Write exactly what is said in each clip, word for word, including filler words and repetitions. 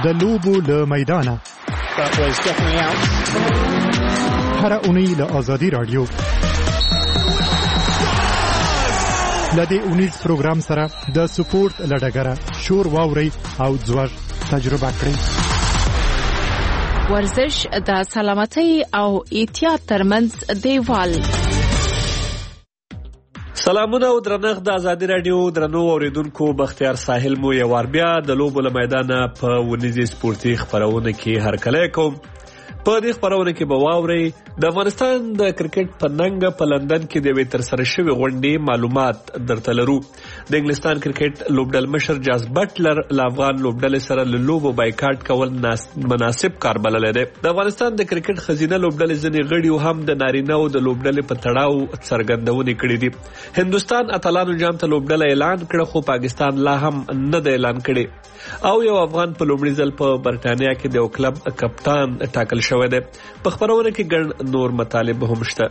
د لوبو له میدانه هر اونۍ له آزادي رادیو لدې اونیز پروګرام سره د سپورت لډګره شور واوري او ځوړ تجربه کړئ. ورزش د سلامتۍ او احتیاط ترمنځ دیوال. سلامونه او درنښت د آزادي رادیو درنو اوریدونکو، بختیار ساحل مو یو وار بیا د لوبو له میدانه په ونیزي سپورتي خبرونه کې هرکلی کوم. په دې خبرونه کې به واورئ د افغانستان د کرکټ په ننګه په لندن کې د یوې ترسره شوې غونډې معلومات درته لرو. د انګلستان کرکټ لوبډل مشر جاز بټلر له افغان لوبډلې سره له لوبو بایکاټ کول مناسب کار بللی دی. د افغانستان د کرکټ ښځینه لوبډلې ځینې غړي هم د نارینه‌و د لوبډلې په تړاو څرګندونې کړې دي. هندوستان اتلانو جام ته لوبډله اعلان کړه، خو پاکستان لا هم نه دی اعلان کړی. او یو افغان په لومړي ځل په برټانیا کې د یو کلب کپتان ټاکل شوی دی. په خبرونه کې ګڼ نور مطالب هم شته.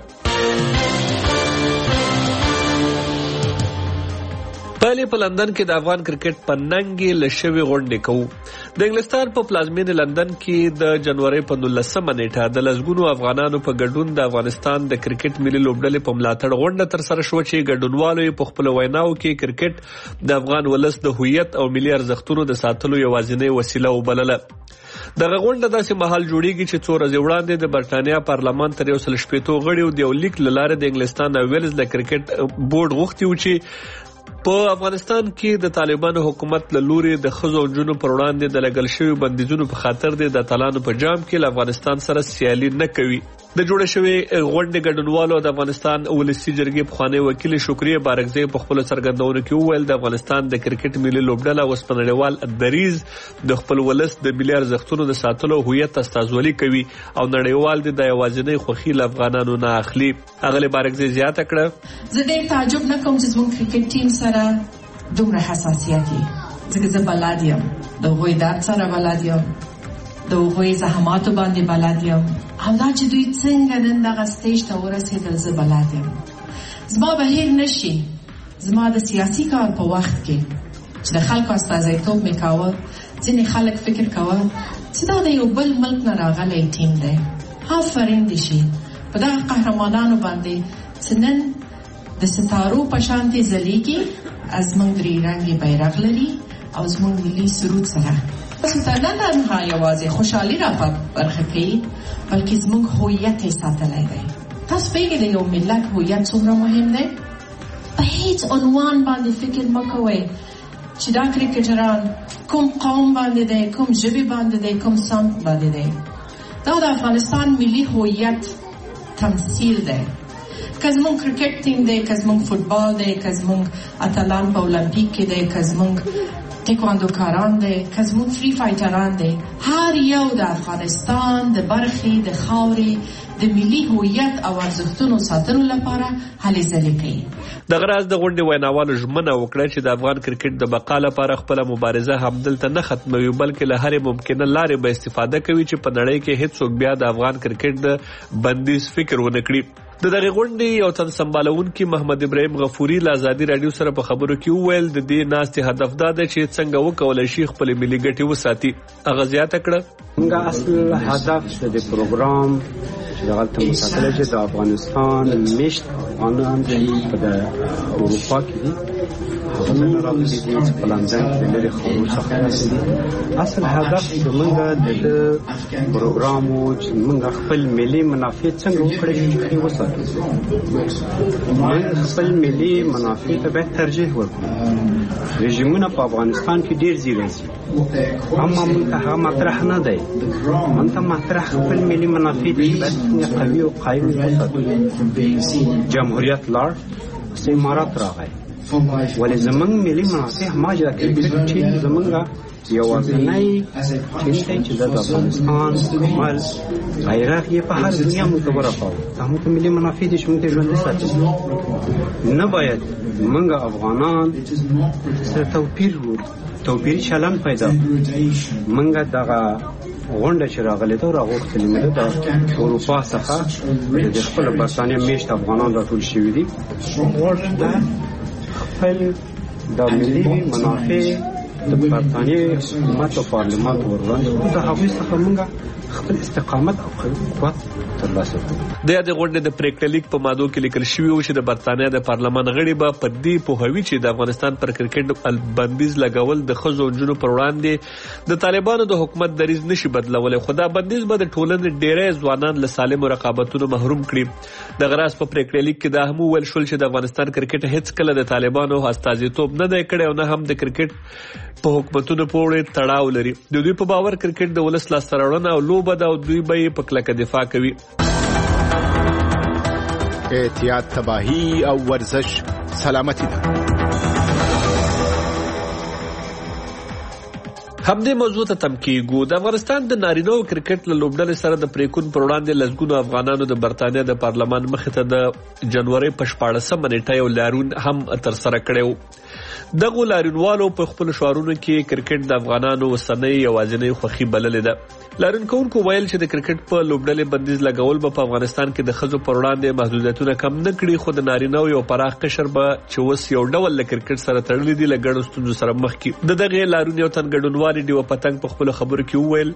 پهلې په لندن کې د افغان کرکټ په ننګې له شوې غونډې کوو. د انګلستان په پلازمینې لندن کې د جنوري په نولسمه نیټه د لسګونو افغانانو په ګډون د افغانستان د کرکټ ملي لوبډلې په ملاتړ غونډه ترسره شوه چې ګډونوالو په خپلو ویناوو کې کرکټ د افغان ولس د هویت او ملي ارزښتونو د ساتلو یوازینۍ وسیله وبلله. دغه غونډه داسې مهال جوړیږي چې څو ورځې وړاندې د برټانیا پارلمان تر یو سل شپېتو غړیو د یو لیک له لارې د انګلستان او ویلز د کرکټ بورډ غوښتي و چې په افغانستان کې د طالبانو حکومت له لوري د ښځو او نجونو پر وړاندې د لګل شویو بندیزونو په خاطر د اتلانو په جام کې له افغانستان سره سیالي نه کوي. د جوړې شوې غونډې ګډونوالو د افغانستان ولسي جرګې پخوانی وکیل شکریه بارکزی په خپلو څرګندونو کې وویل د افغانستان د کرکټ ملي لوبډله اوس په نړیوال دریځ د خپل ولس د ملي ارزښتونو د ساتلو هویت استازولي کوي او نړیوال د یوازینۍ خوښي له افغانانو نه اخلي. هغه بارکزی زیاته کړه، زه ډېر تعجب نه کوم چې زموږ کرکټ ټیم سره دومره حساسیت وي، ځکه زه بلد یم د هغوی درد سره بلد یم، د هغوی زحماتو باندې بلد یم، او دا چې دوی څنګه نن دغه سټیج ته ورسېدل زه بلد یم. زما به هیر نشي زما د سیاسي کار په وخت کې چې د خلکو استازیتوب مې کاوه، ځینې خلک فکر کوه چې دا د یو بل ملک نه راغلی ټیم دی. آفرین دې شي په دغه قهرمانانو باندې چې نن د ستارو په شانتې ځلیږي، زموږ درې رنګې بیرغ لري او زموږ ملي سرود سره تاسو ته نه تنها یوازې خوشحالي را برخه کوي، بلکې زموږ هویت یې ساتلی دی. تاسو پوهېږئ د یو ملت هویت څومره مهم دی؟ په هیڅ عنوان باندې فکر مه کوئ چې دا کرکټران کوم قوم باندې دی، کوم ژبې باندې دی، کوم سمت باندې دی. دا د افغانستان ملي هویت تمثیل دی. که زمونږ کرکټ ټیم دی، که زمونږ فوټبال دی، که زمونږ اتلان په اولمپیک کې دی، که زمونږ تکواندو کاران دی، که زمونږ فری فایټران دی، هر یو د افغانستان د برخې د خاورې د ملي هویت او ارزښتونو ساتلو لپاره هلې ځلې کوي. دغه راز د غونډې ویناوالو ژمنه وکړه چې د افغان کرکټ د بقا لپاره خپله مبارزه همدلته نه ختموي، بلکې له هرې ممکنه لارې به استفاده کوي چې په نړۍ کې هیڅوک بیا د افغان کرکټ د بندیز فکر ونه کړي. د دغه غونډې یو تن سمبالونکي محمد ابراهیم غفوري له آزادي رادیو سره په خبرو کې وویل د دې ناستې هدف دا دی چې څنګه وکولای شي خپل ملي ګټې وساتي. هغه زیاته کړه، څنګه اصل هدف د پروګرام چې دغلته مساله چې د افغانستان میشت افغانان چې په اروپا کې دي هغه نه راغلي دي چې په لندن کې لري خبرو څخه راځي. اصل هدف زموږ د پروګرام او چې موږ خپل ملي منافع څنګه وکړو چې وساتو. موږ خپل ملي منافع ته به ترجیح ورکړو. رژیمونه په افغانستان کې ډیر زیږي، اما موږ ته هغه مطرح نه دی. موږ ته مطرح خپل ملي منافع دي چې قوي او قایم وساتو. جمهوریت لار امارات راغی، ولې زمونږ ملي منافع ماجرا کرکټ چې زمونږ یوازینی ټیم دی چې د افغانستان کمال غیرت یې په هر دنیا موږ ته ورساوه. دا موږ ملي منافع دي چې موږ ته ژوندي ساتي. نه باید موږ افغانان سره توپیر توپیري چلند پیدا موږ دغه غونډه چې راغلې ده راغوښتلې مې ده د اروپا څخه د خپل برټانیې میشت افغانان راټول شوي دي. خپل د ملي منافع د برطانیې حکومت او پارلمان وړاندې د هغوی څخه موږ خپل استقامت او قوت ترلاسه کړو. د یادې غونډې د پریکړه لیک په مادو کې لیکل شوي و چې د برطانیه د پارلمان غړي به په دې پوهوي چې د افغانستان پر کرکټ بندیز لګول د ښځو او نجونو پر وړاندې د طالبانو د حکومت دریځ نشي بدلولی، خو دا بندیز به د ټولنې ډېری ځوانان له سالمو رقابتونو محروم کړي. دغه راز په پریکړه لیک کې دا هم وویل شول چې د افغانستان کرکټ هیڅ کله د طالبانو استازیتوب نه دی کړی او نه هم د کرکټ په حکومتونو پورې تړاو لري. د دوی په باور کرکټ د ولس لاسته راوړنه او لوبه ده او دوی به یې په کلکه دفاع کوي. احتیاط تباهی او ورزش سلامتی ده. همدې موضوع ته تم کېږو. د افغانستان د نارینهو کرکټ له لوبډلې سره د پریکون پر وړاندې لسګونو افغانانو د برطانیه د پارلمان مخې ته د جنوري په شپاړسمه نیټه یو لاریون هم ترسره کړی. دغه لاریونوالو په خپل شعارونو کې کرکټ د افغانانو وسنۍ یوازینۍ خوښي بللې ده. لاریون کوونکو ویل چې د کرکټ په لوبډلې بندیز لګول به په افغانستان کې د ښځو پر وړاندې محدودیتونه کم نه کړي، خو د نارینهو یو پراخ قشر به چې اوس یو ډول له کرکټ سره تړلي دي له ګڼو ستونزو سره مخ کړي. د دغه لاریون یو تن ګډونوال ډیوه پتنګ په خپل خبرو کې وویل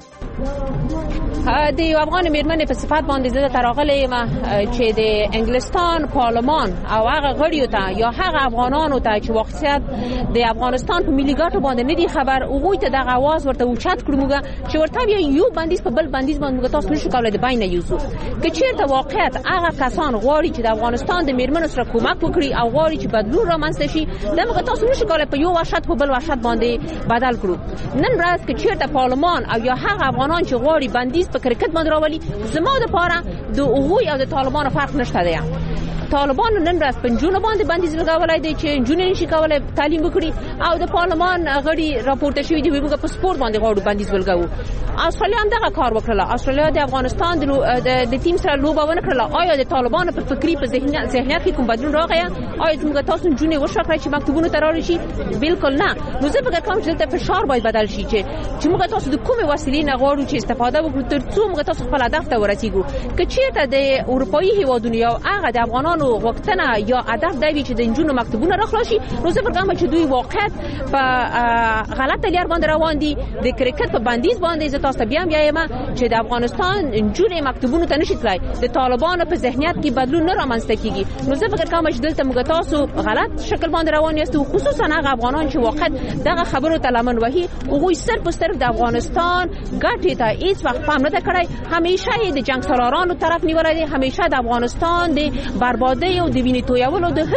د یو افغان میرمنې په صفات باندې زه ته راغلی یم چې د انګلستان پارلمان او هغه غړیو ته یا هغه افغانانو ته چې واقعیت د افغانستان په ملي ګټو باندې نه دي خبر، هغوی ته دغه اواز ورته اوچت کړو موږ چې ورته یو بندیز په بل بندیز باندې موږ تاسو نشو کولای د بین یوسو. که چیرته واقعیت هغه کسان غواړي چې د افغانستان د میرمنو سره کومک وکړي او غواړي چې بدلون رامنځته شي، دا موږ تاسو نشو کولای په یو وحشت په بل وحشت باندې بدل کړو. نن ورځ که چیرته پارلمان او یا هغه افغانان چې غواړي بندیز په کرکټ باندې راولي، زما دپاره د هغوی او د طالبانو فرق نشته دی. طالبانو نن ورځ په نجونو باندې بندیز لګولی دی چې نجونې نشي کولی تعلیم وکړي، او د پارلمان غړي راپورته شوي دي موږ په سپورت باندې غواړو بندیز ولګوو. استرالیا هم دغه کار وکړله. استرالیا د افغانستان د ټیم سره لوبه ونه کړله. آیا د طالبانو په فکري په ذهنیت کې کوم بدلون راغی؟ آیا موږ تاسو نجونې وشو کړئ چې مکتوبونو ته راوړي شي؟ بالکل نه. نو زه فکر کوم چې دلته فشار باید بدل شي چې چې موږ تاسو د کومې وسیلې نه غواړو چې استفاده وکړو تر څو موږ تاسو خپل هدف ته ورسیږو. که چیرته د اروپایي هیوادونو یا هغه د افغانانو غوښتنه یا هدف دی چې د نجونو مکتوبونه راخلاصي، نو زه فکر کوم چې دوی واقعیت په غلطه لار باندې روان دي. د کرکټ په بندیز باندې زه تاسو ته بیا وایم چې د افغانستان نجونې مکتوبونو ته نشي تلای، د طالبانو په ذهنیت کې بدلون نه رامنځته کیږي. نو زه فکر کوم چې دلته موږ تاسو غلط شکل باندې روان یاست، خصوصا هغه افغانان چې واقعیت دغه خبرو ته لمن وهي، هغوی صرف او صرف د افغانستان ګټې ته هیڅ وخت پام نه کړی. همیشه یې د جنگ سالارانو طرف نیولای دي، همیشه د افغانستان د بربادۍ او د وینې تویولو د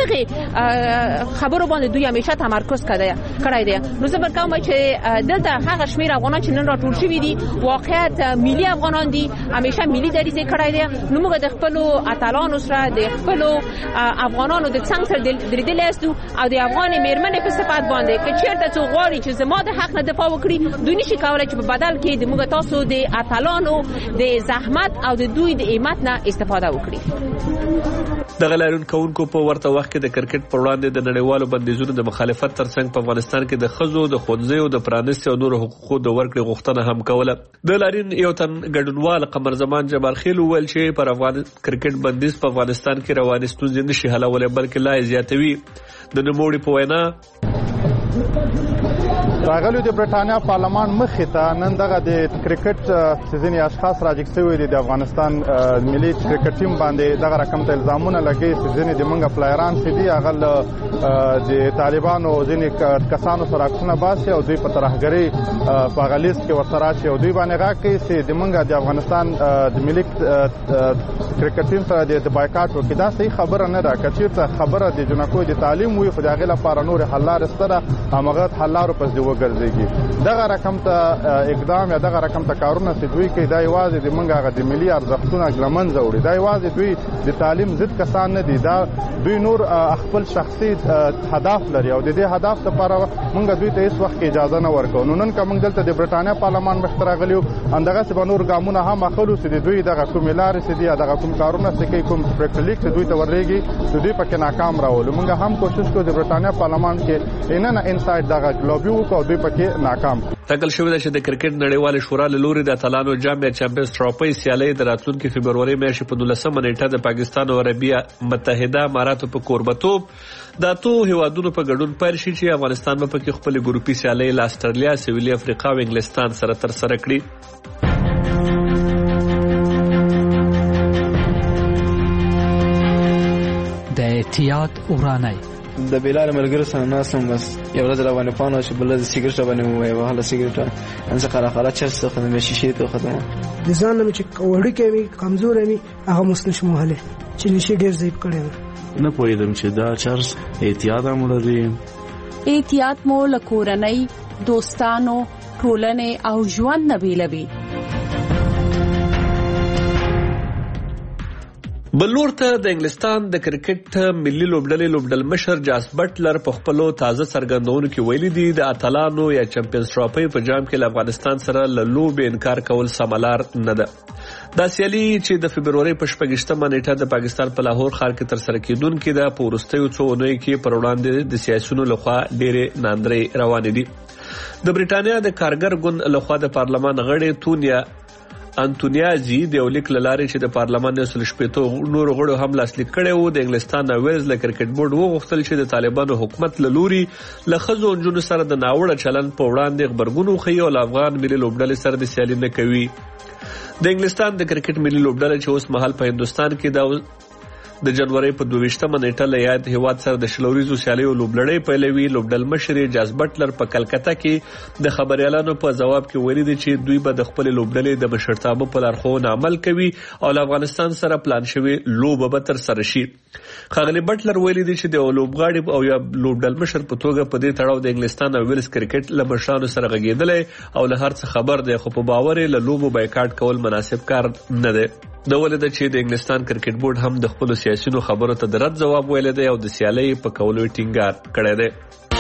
هغې خبرو باندې دوی همیشه تمرکز کړی دی. نو زه فکر کوم چې دلته هغه شمېر افغانان چې نن راټول شوي دي واقعیت ملي افغانان دي، همیشه ملي دریځ یې کړی دی. نو موږ د خپلو اتلانو سره د خپلو افغانانو د څنګ سره درېدلی یاستو او د افغانې میرمنې په صفت باندې که چېرته څوک غواړي چې زما د حق نه دفاع وکړي، دوی نشي کولی چې په بدل کې د موږ تاسو د اتلانو د زحمت او د دوی د همت نه استفاده وکړي. دغه لاریون کوونکو په ورته وخت کې د کرکټ پر وړاندې د نړیوالو بندیزونو د مخالفت ترڅنګ په افغانستان کې د ښځو د ښوونځیو د پرانیستۍ او نورو حقوقو د ورکړې غوښتنه هم کوله. د لاریون یو تن ګډونوال قمر زمان جبارخیل وویل چې پر افغان کرکټ بندیز په افغانستان کې روانې ستونزې نشي حلولی بلکې لا یې زیاتوي. د نوموړي په وینا راغلو د برټانیا پارلمان مخې ته نن دغه د کرکټ ځینې اشخاص راجګ شوي دي د افغانستان ملي کرکټ ټیم باندې دغه رقم ته الزامونه لګوي چې ځینې د موږ پلایران چې دي هغه د طالبانو ځینې کسانو سره عکسونه باسي او دوی په ترهګرۍ په هغه لیست کې ورسره اچوي او دوی باندې غږ کوي چې د موږ د افغانستان د ملي کرکټ ټیم سره د بایکاټ وکړي. دا صحیح خبره نه ده. که چېرته خبره د جنکو د تعلیم وي خو د هغې لپاره نورې حل لارې شته ده، هماغه حل لارو پسې وګرځېږي. دغه رقم ته اقدام یا دغه رقم ته کارونه چې دوی کوي دا یوازې د موږ هغه د ملي ارزښتونه له منځه وړي. دا یوازې دوی د تعلیم ضد کسان نه دي، دا دوی نور خپل شخصي هدف لري او د دې هدف لپاره موږ دوی ته هیڅ وخت اجازه نه ورکوو. نو نن که موږ دلته د برټانیا پارلمان مخې ته راغلي یو، همدغسې به نور ګامونه هم اخلو چې د دوی دغه کومې لارې چې دي یا دغه کوم کارونه چې کوي، کوم پریکړه لیک چې دوی ته ورلېږي چې دوی پکې ناکام راولو. موږ هم کوشش کوو د برټانیا پارلمان کې اننه انسایډ دغه لابي وکړو او دوی پکې ناکام. ټاکل شوې ده چې د کرکټ نړیوالې شورا له لوري د اتلانو جام یا چمپیونز ټرافي سیالۍ د راتلونکي فبروري میاشتې په دولسمه نیټه د پاکستان او عربي متحده اماراتو په کوربتوب د اتو هیوادونو په ګډون پیل شي چې افغانستان به پکې خپل ګروپي سیالۍ له استرالیا، سویلي افریقا او انګلستان سره ترسره کړي. د احتیاط ورانای د بلال ملګرو سره ناسم بس یو ورځ را باندې پانه چې بل د سیګریټ باندې مو وای وهله سیګریټ ان څه خره خره چرس ته خدمت شي ته خدمت د ځان مې چې وړي کوي کمزور مې هغه مسنش مهله چې نشي ډیر زیب کړي نه پوهیدم چې دا چرس احتیاط هم لري. احتیاط مو لکورنۍ، دوستانو، ټولنې او ژوند نه بیلوي. بلور ته د انګلستان د کرکټ ملي لوبډلې لوبډل مشر جاس بټلر په خپلو تازه څرګندونو کې ویلي دي د اتلانو یا چمپیونز ټرافي په جام کې له افغانستان سره له لوبې انکار کول سملار نه ده. دا سیالي چې د فبروري په شپږشتمه نیټه د پاکستان په لاهور ښار کې ترسره کیدونکې ده په وروستیو څو اونیو کې پر وړاندې د سیاسیونو لخوا ډېرې ناندرۍ روانې دي. د بریټانیا د کارګر ګوند لخوا د پارلمان غړي تونیا انټونیازي د یو لیک له لارې چې د پارلمان یو سل شپېته نورو غړو هم لاسلیک کړی و د انګلستان او ویلز له کرکټ بورډ وغوښتل چې د طالبانو حکومت له لوري له ښځو او نجونو سره د ناوړه چلند په وړاندې غبرګون وښیي او له افغان ملي لوبډلې سره د سیالي نه کوي. د انګلستان د کرکټ ملي لوبډله چې اوس مهال په هندوستان کې د د جنوري په دویشتمه نیټه له یاد هیواد سره د شلوریزو سیالیو لوبلړۍ پیلوي. لوبډل مشر جاس بټلر په کلکته کې د خبريالانو په جواب کې ویلي دي چې دوی به د خپل لوبډلې د مشرتابه په لارښوونه عمل کوي او له افغانستان سره پلان شوی لوبه به تر سره شي. ښاغلي بټلر ویلي دي چې د لوبغاړي او یا لوبډل مشر په توګه په دې تړاو د انګلستان او ویلز کرکټ له مشرانو سره غږیدلی او له هر څه خبر دی خو په باور له لوبو بایکاټ کول مناسب کار نه دی. د ولې د چې د انګلستان کرکټ بورډ هم د خپل سیاسيونو خبرو ته د رد جواب ویل دی او د سیالۍ په کولو ټینګار کړی دی.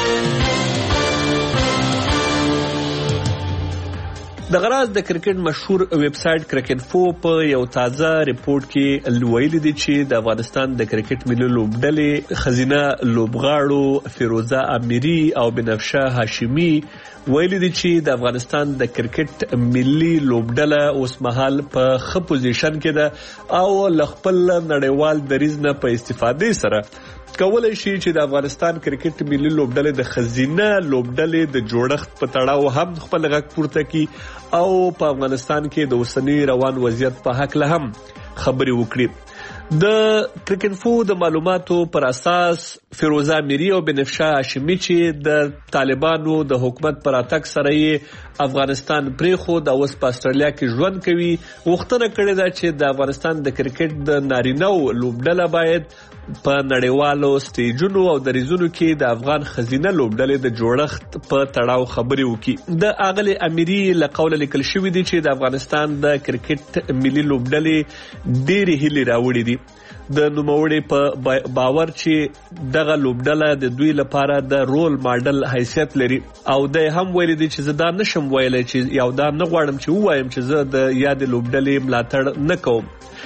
د غراز د کرکټ مشهور ویب سټ کرکټ فو په یو تازه ریپورت کې ویلي دي چې د افغانستان د کرکټ ملي لوبډلې خزینه لوبغاړو فیروزه امیری او بنفشه هاشمی ویلي دي چې د افغانستان د کرکټ ملي لوبډله اوس مهال په ښه پوزیشن کې ده او له خپل نړیوال دریځ نه په استفادې سره کولای شي چې د افغانستان کرکټ ملي لوبډلې د خزینه لوبډلې د جوړښت په تړاو هم خپل غږ پورته کړي او په افغانستان کې د اوسنی روان وضعیت په حق له هم خبري وکړي. د کرکټ فو د معلوماتو پر اساس فیروزه امیری او بنفشه هاشمی چې د طالبانو د حکومت پر اتک سره یې افغانستان پریخود او اوس په استرالیا کې ژوند کوي وختونه کړی دا چې د افغانستان د کرکټ د نارینه لوبډله باید په نړیوالو سټیجونو او دریزونو کې د افغان خزینه لوبډلې د جوړښت په تړاو خبري وکړي. د اغلی امیری له قوله لیکل شوی دی چې د افغانستان د کرکټ ملي لوبډلې ډېرې هیلې راوړي دي. د نوموړي په باور چې دغه لوبډله د دوی لپاره د رول ماډل حیثیت لري او د هم ویلي دي چې زه دا نشم ویلی چې یو دا نه غواړم چې ووایم چې زه د یاد لوبډلې ملاتړ نه کوم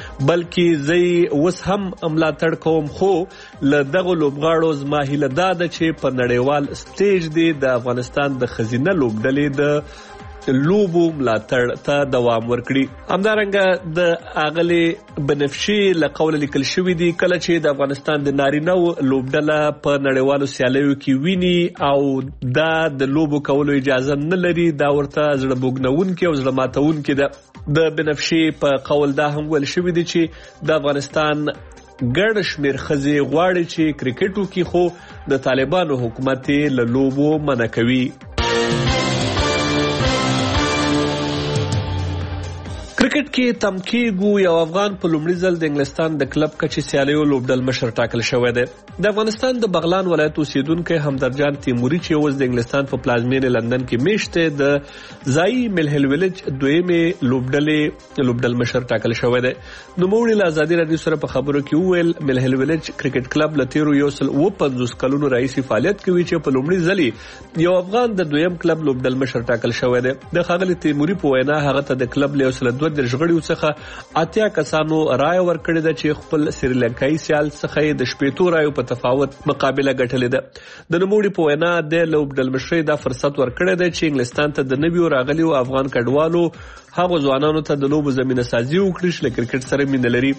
بلکې زه اوس هم ملاتړ کوم خو له دغه لوبغاړو زما هیله دا ده چې په نړیوال سټیج دی د افغانستان د خزینه لوبډلې د لوبو ملاتړ ته دوام ورکړي. همدارنګه د اغلی بنفشي له قوله لیکل شوی دی کله چې د افغانستان د نارینه لوبډله په نړیوالو سیالیو کې ویني او دا د لوبو کولو اجازه نه لري دا ورته زړه بوګنونکې او زړه ماتونکې ده. د بنفشي په قول دا هم ویل شوی دی چې د افغانستان ګڼ شمېر ښځې غواړي چې کرکټ وکړي خو د طالبانو حکومت یې له لوبو منع کوي. کرکټ کې تم کېږو یو افغان په لومړي ځل د انګلستان د کلب کچې سیالیو لوبډل مشر ټاکل شوی دی. د افغانستان د بغلان ولایت اوسیدونکی همدرجان تیموري چې اوس د انګلستان په پلازمینې لندن کې میشت دی د ځایي ملهل ویلج دویمې لوبډلې لوبډل مشر ټاکل شوی دی. نوموړي له ازادي راډیو سره په خبرو کې وویل ملهل ویلج کرکټ کلب له تیرو یو سل اوه پنځوس کلونو راهیسې فعالیت کوي چې په لومړي ځل یو افغان د دویم کلب لوبډل مشر ټاکل شوی دی. د ښاغلي تیموري په وینا هغه ته د کلب له یو سل دوه دېرش غړیو څخه اتیا کسانو رایه ورکړې ده چې خپل سریلانکایي سیال څخه یې د شپېتو رایو په تفاوت مقابله ګټلې ده. د نوموړي په وینا د لوبډل مشرۍ دا فرصت ورکړی دی چې انګلستان ته د نویو راغلیو افغان کډوالو هغو ځوانانو ته د لوبو زمینه سازي وکړي چې له کرکټ سره مینه لري.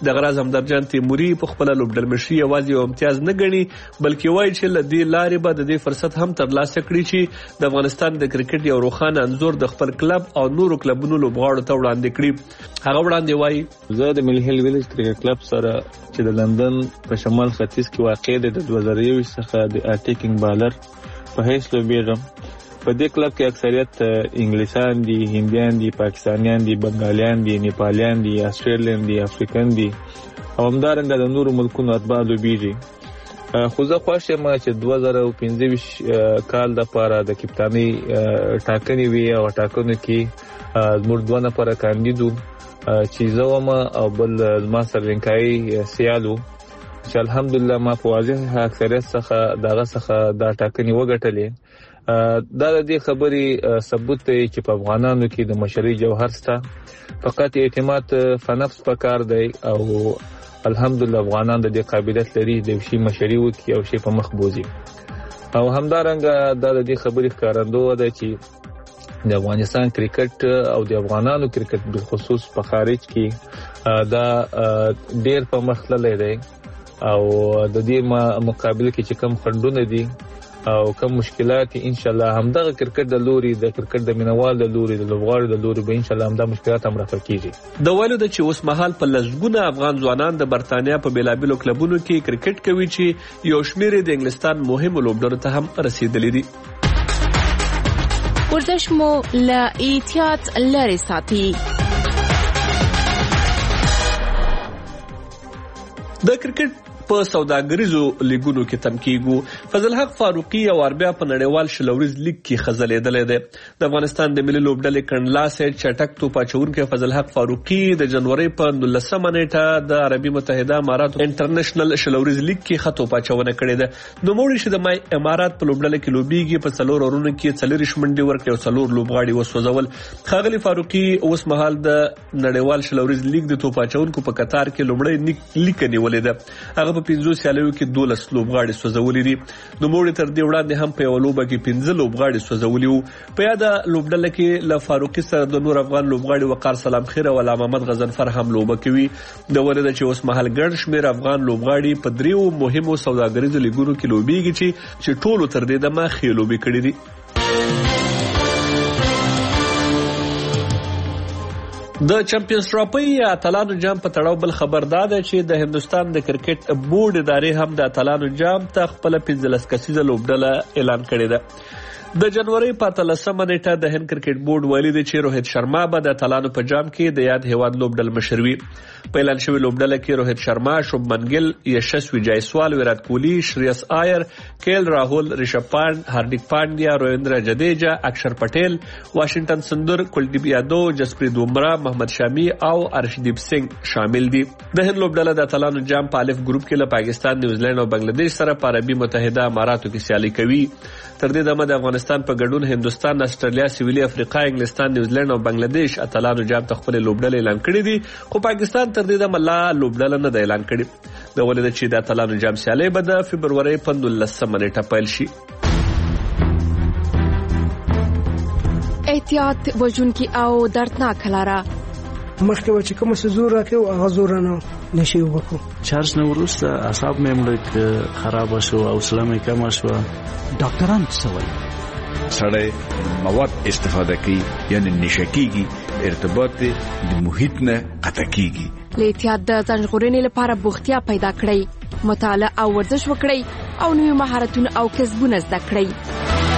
د غراز همدرجان تیموري په خپل لوبډلمشي یوازې یو امتیاز نه ګڼي بلکې وایي چې له دې لارې به د دې فرصت هم ترلاسه کړي چې د افغانستان د کرکټ یو روښانه انځور د خپل کلب او نورو کلبونو لوبغاړو ته وړاندې کړي. هغه وړاندې وایي زه د ملي هیل ویلیج کرکټ کلب سره چې د لندن په شمال ختیځ کې واقع دی د دوه زره یو څخه د اټیکینګ بالر په حیث لوبېږم. په دې کلب کې اکثریت انګلیسان دي، هندیان دي، پاکستانیان دي، بنګالیان دي، نیپالیان دي، آسټریلیان دي، افریقن دي او همدارنګه د نورو ملکونو اتباع لوبېږي. خو زه خوښ یم چې دوه زره پنځه ویشت کال دپاره د کپتانۍ ټاکنې وي او ټاکنو کې زموږ دوه نفره کاندید وو چې زه وم او بل زما سرلینکایي سیال وو چې الحمدلله ما په واضح اکثریت څخه دغه څخه دا ټاکنې وګټلې. دا د دې خبرې ثبوت دی چې په افغانانو کې د مشرۍ جوهر شته، فقط اعتماد په نفس پکار دی او الحمدلله افغانان د دې قابلیت لري د یو شي مشري وکړي او شي په مخ بوځي. او همدارنګه دا د دې خبرې ښکارندوی ده چې د افغانستان کرکټ او د افغانانو کرکټ بالخصوص په خارج کې دا ډېر په مخ تللی دی او د دې مقابل کې چې کوم خنډونه دي او کوم مشکلات ان شاء الله همدغه کرکټ د لوري د کرکټ د مینوال د لوري د لوبغاړو د لوري به ان شاء الله همدا مشکلات هم رافع کیږي. د ویلو د چې اوس مهال په لسګونه افغان ځوانان د برتانیا په بیلابیلو کلبونو کې کرکټ کوي چې یو شمېر د انګلستان مهمو لوبډلو ته هم رسیدلي دي. ورزش مو له احتیاط لرې ساتي. د کرکټ په سوداګریزو لیګونو کې تم کیږي. فضل حق فاروقي او اربیا په نړیوال شلوريز لیګ کې خزلېدلې ده. د افغانستان د ملي لوبډلې کڼلاسه چټک توپ اچونکي فضل حق فاروقي د جنوري په نولسمه نیټه د عربي متحده اماراتو انټرنیشنل شلوريز لیګ کې خطو پاچونه کړې ده. نو موږ چې د مای امارات په لوبډلې کې لوبيږي په څلور اورونو کې څلور شمنډي ورکړي او څلور لوبغاړي وسوځول. خاغلی فاروقي اوس مهال د نړیوال شلوريز لیګ د توپ اچونکو په قطار کې لومړی لیګ نیولې ده. هغه په پنځو سیالیو کې دولس لوبغاړي سوځولي دي. نو موږ تر دې وړاندې هم په یو لوبه کې پنځه لوبغاړي سوځولي وو. په یاده لوبډله کې له فاروقي سره د نور افغان لوبغاړي وقار سلام خیر او علامه محمد غزنفر هم لوبه کوي. د ولید چې اوس مهال ګڼ شمېر افغان لوبغاړي په دریو مهمو سوداګریزو لیګونو کې لوبېږي چې چې ټولو تر دې دمه ښې لوبې کړې دي. د چمپیونز ټرافي یا اتلانو جام په تړاو بل خبر دا ده چې د هندستان د کرکټ بورډ ادارې هم د اتلانو جام ته خپل پنځلس کسیزه لوبډله اعلان کړې ده. د جنوري په اتلسمه نیټه د هند کرکټ بورډ ویلي دی چې روهیت شرما به د اتلانو په جام کې د یاد هیواد لوبډل مشر وي. په اعلان شوی لوبډله کې روهیت شرما، شوبمن ګل، یشسوي جایسوال، ویرات کوهلی، شرییس آیر، کیل راهول، ریشب پانت، هاردیک پانډیا، رویندرا جډیجا، اکشر پټیل، واشنگټن سندر، کلدیپ یادو، جسپریت بومرا، محمد شامی او ارشدیپ سنگ شامل دي. د هند لوبډله د اتلانو جام په الف ګروپ کې له پاکستان، نیوزیلند او بنگلاديش سره په عربي متحده اماراتو کې سیالي کوي. تر دې دمه د افغانستان په ګډون هندستان، استرالیا، سویلي افریقا، انګلستان، نیوزیلند او بنگلاديش اتلانو جام ته خپل لوبډله اعلان کړې دي. خو پاکستان تر دې دمه لا لوبډله نه ده اعلان کړې. د ولید چې د اتلانو جام سیالي به د فبروري په نولسمه نیټه پیل شي. احتیاط وژونکي او دردناک لاره مخکې و چې کوم څه زور راکړو هغه زور نه نشي وکړو. چارج نه وروسته اعصاب مې مړ خراب شو او حوصله مې کمه شوه. ډاکټران څه وایي؟ سړی مواد استفاده کوي یعنی نشه کیږي، ارتباط د محیط نه قطع کیږي. له احتیاط د ځان ژغورنې لپاره بوختیا پیدا کړئ، مطالعه او ورزش وکړئ او نوي مهارتونه او کسبونه زده کړئ.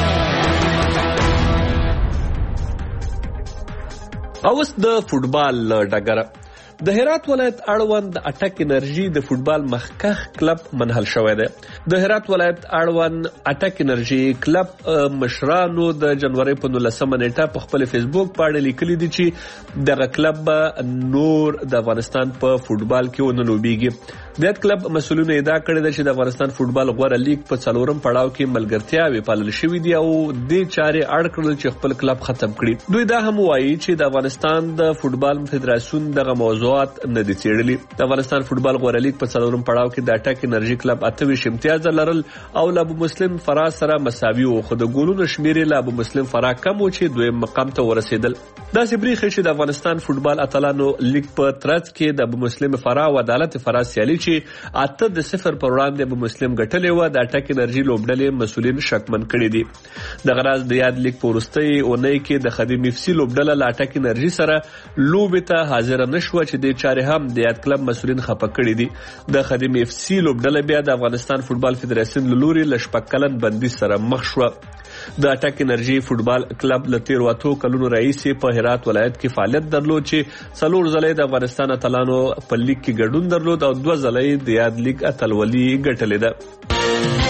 اوس د فوټبال ډګر د هرات ولایت اړوند اټک انرژي د فوټبال مخکخ کلب منحل شوی دی. د هرات ولایت اړوند اټک انرژي کلب مشرانو د جنوري په نولسمه نیټه په خپل فیسبوک باندې لیکلي دي چې دغه کلب نور د افغانستان په فوټبال کې ونه لوبېږي. د کلب مسؤلینو ادعا کړې ده چې د افغانستان فوټبال غوره لیګ په څلورم پړاو کې ملګرتیاوې پالل شوې دي او دې چارې اړ کړل چې خپل کلب ختم کړي. دوی دا هم وایي چې د افغانستان د فوټبال فدراسیون دغه موضوعات نه دي څېړلي. د افغانستان فوټبال غوره لیګ په څلورم پړاو کې د اټک انرژي کلب اته ویشت امتیاز لرل او له ابو مسلم فرا سره مساوي وو، خو د ګولونو شمېر له ابو مسلم فرا کم و چې دویم مقام ته ورسېدل. داسې بریښي چې د افغانستان فوټبال اتلانو لیګ په ترڅ کې د ابو مسلم فرا او عدالت فرا سیالي چې اته د صفر پر وړاندې ابو مسلم ګټلې و، د اټک انرژي لوبډلې مسولین شکمن کړي دي. د غراز د یاد لیګ په وروستۍ اونۍ کې د خدیم اف سی لوبډله له اټک انرژي سره لوبې ته حاضر نه شوه چې د چارې هم د یاد کلب مسولین خپه کړي دي. د خدیم اف سی لوبډله بیا د افغانستان فوټبال فدراسیون له لوري له شپږ کلن بندیز سره مخ شوه. د اټک انرژي فوټبال کلب له تیرو اتو کلونو راهیسې په هرات ولایت کې فعالیت درلود چې څلور ځله د افغانستان اتلانو په لیګ کې ګډون درلود او دوه ځله د یاد لیګ اتلولي ګټلې ده.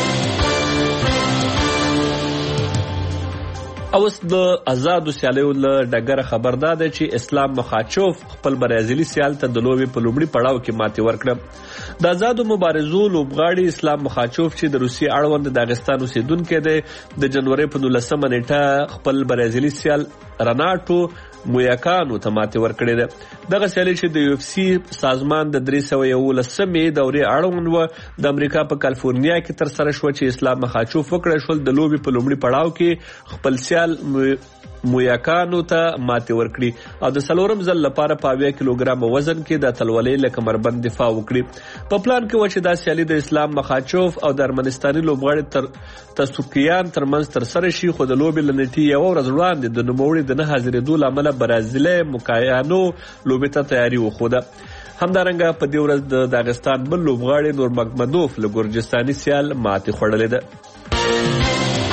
اوس د آزادو سیالیو له ډګره خبر ده چې اسلام مخاچوف خپل برازیلي سیال ته د لوبې په لومړي پړاو کې ماتې ورکړه. د آزادو مبارزو لوبغاړي اسلام مخاچوف چې د روسیې اړوند د داغستان اوسیدونکی دی، د جنوري په نولسمه نیټه خپل برازیلي سیال رناټو مویاکانو ته ماتې ورکړې ده. دغه سیالي چې د یو اف سی سازمان د درې سوه یولسمې دورې اړوند و، د امریکا په کالیفورنیا کې ترسره شوه چې اسلام مخاچوف وکړی شول د لوبې په لومړي پړاو کې خپل سیال مویاکانو ته ماتې ورکړي او د څلورم ځل لپاره په اویا کیلوګرام وزن کې د اتلولۍ له کمربند دفاع وکړي. په پلان کې و چې دا سیالي د اسلام مخاچوف او د ارمنستاني لوبغاړي تر تسوکیان ترمنځ ترسره شي، خو د لوبې له نیټې یوه ورځ وړاندې د نوموړي د نه حاضرېدو له امله برازیلي موکایانو لوبې ته تیاري وښوده. همدارنګه په دې ورځ د داغستان بل لوبغاړي نور مګمدوف له ګرجستاني سیال ماتې خوړلې ده.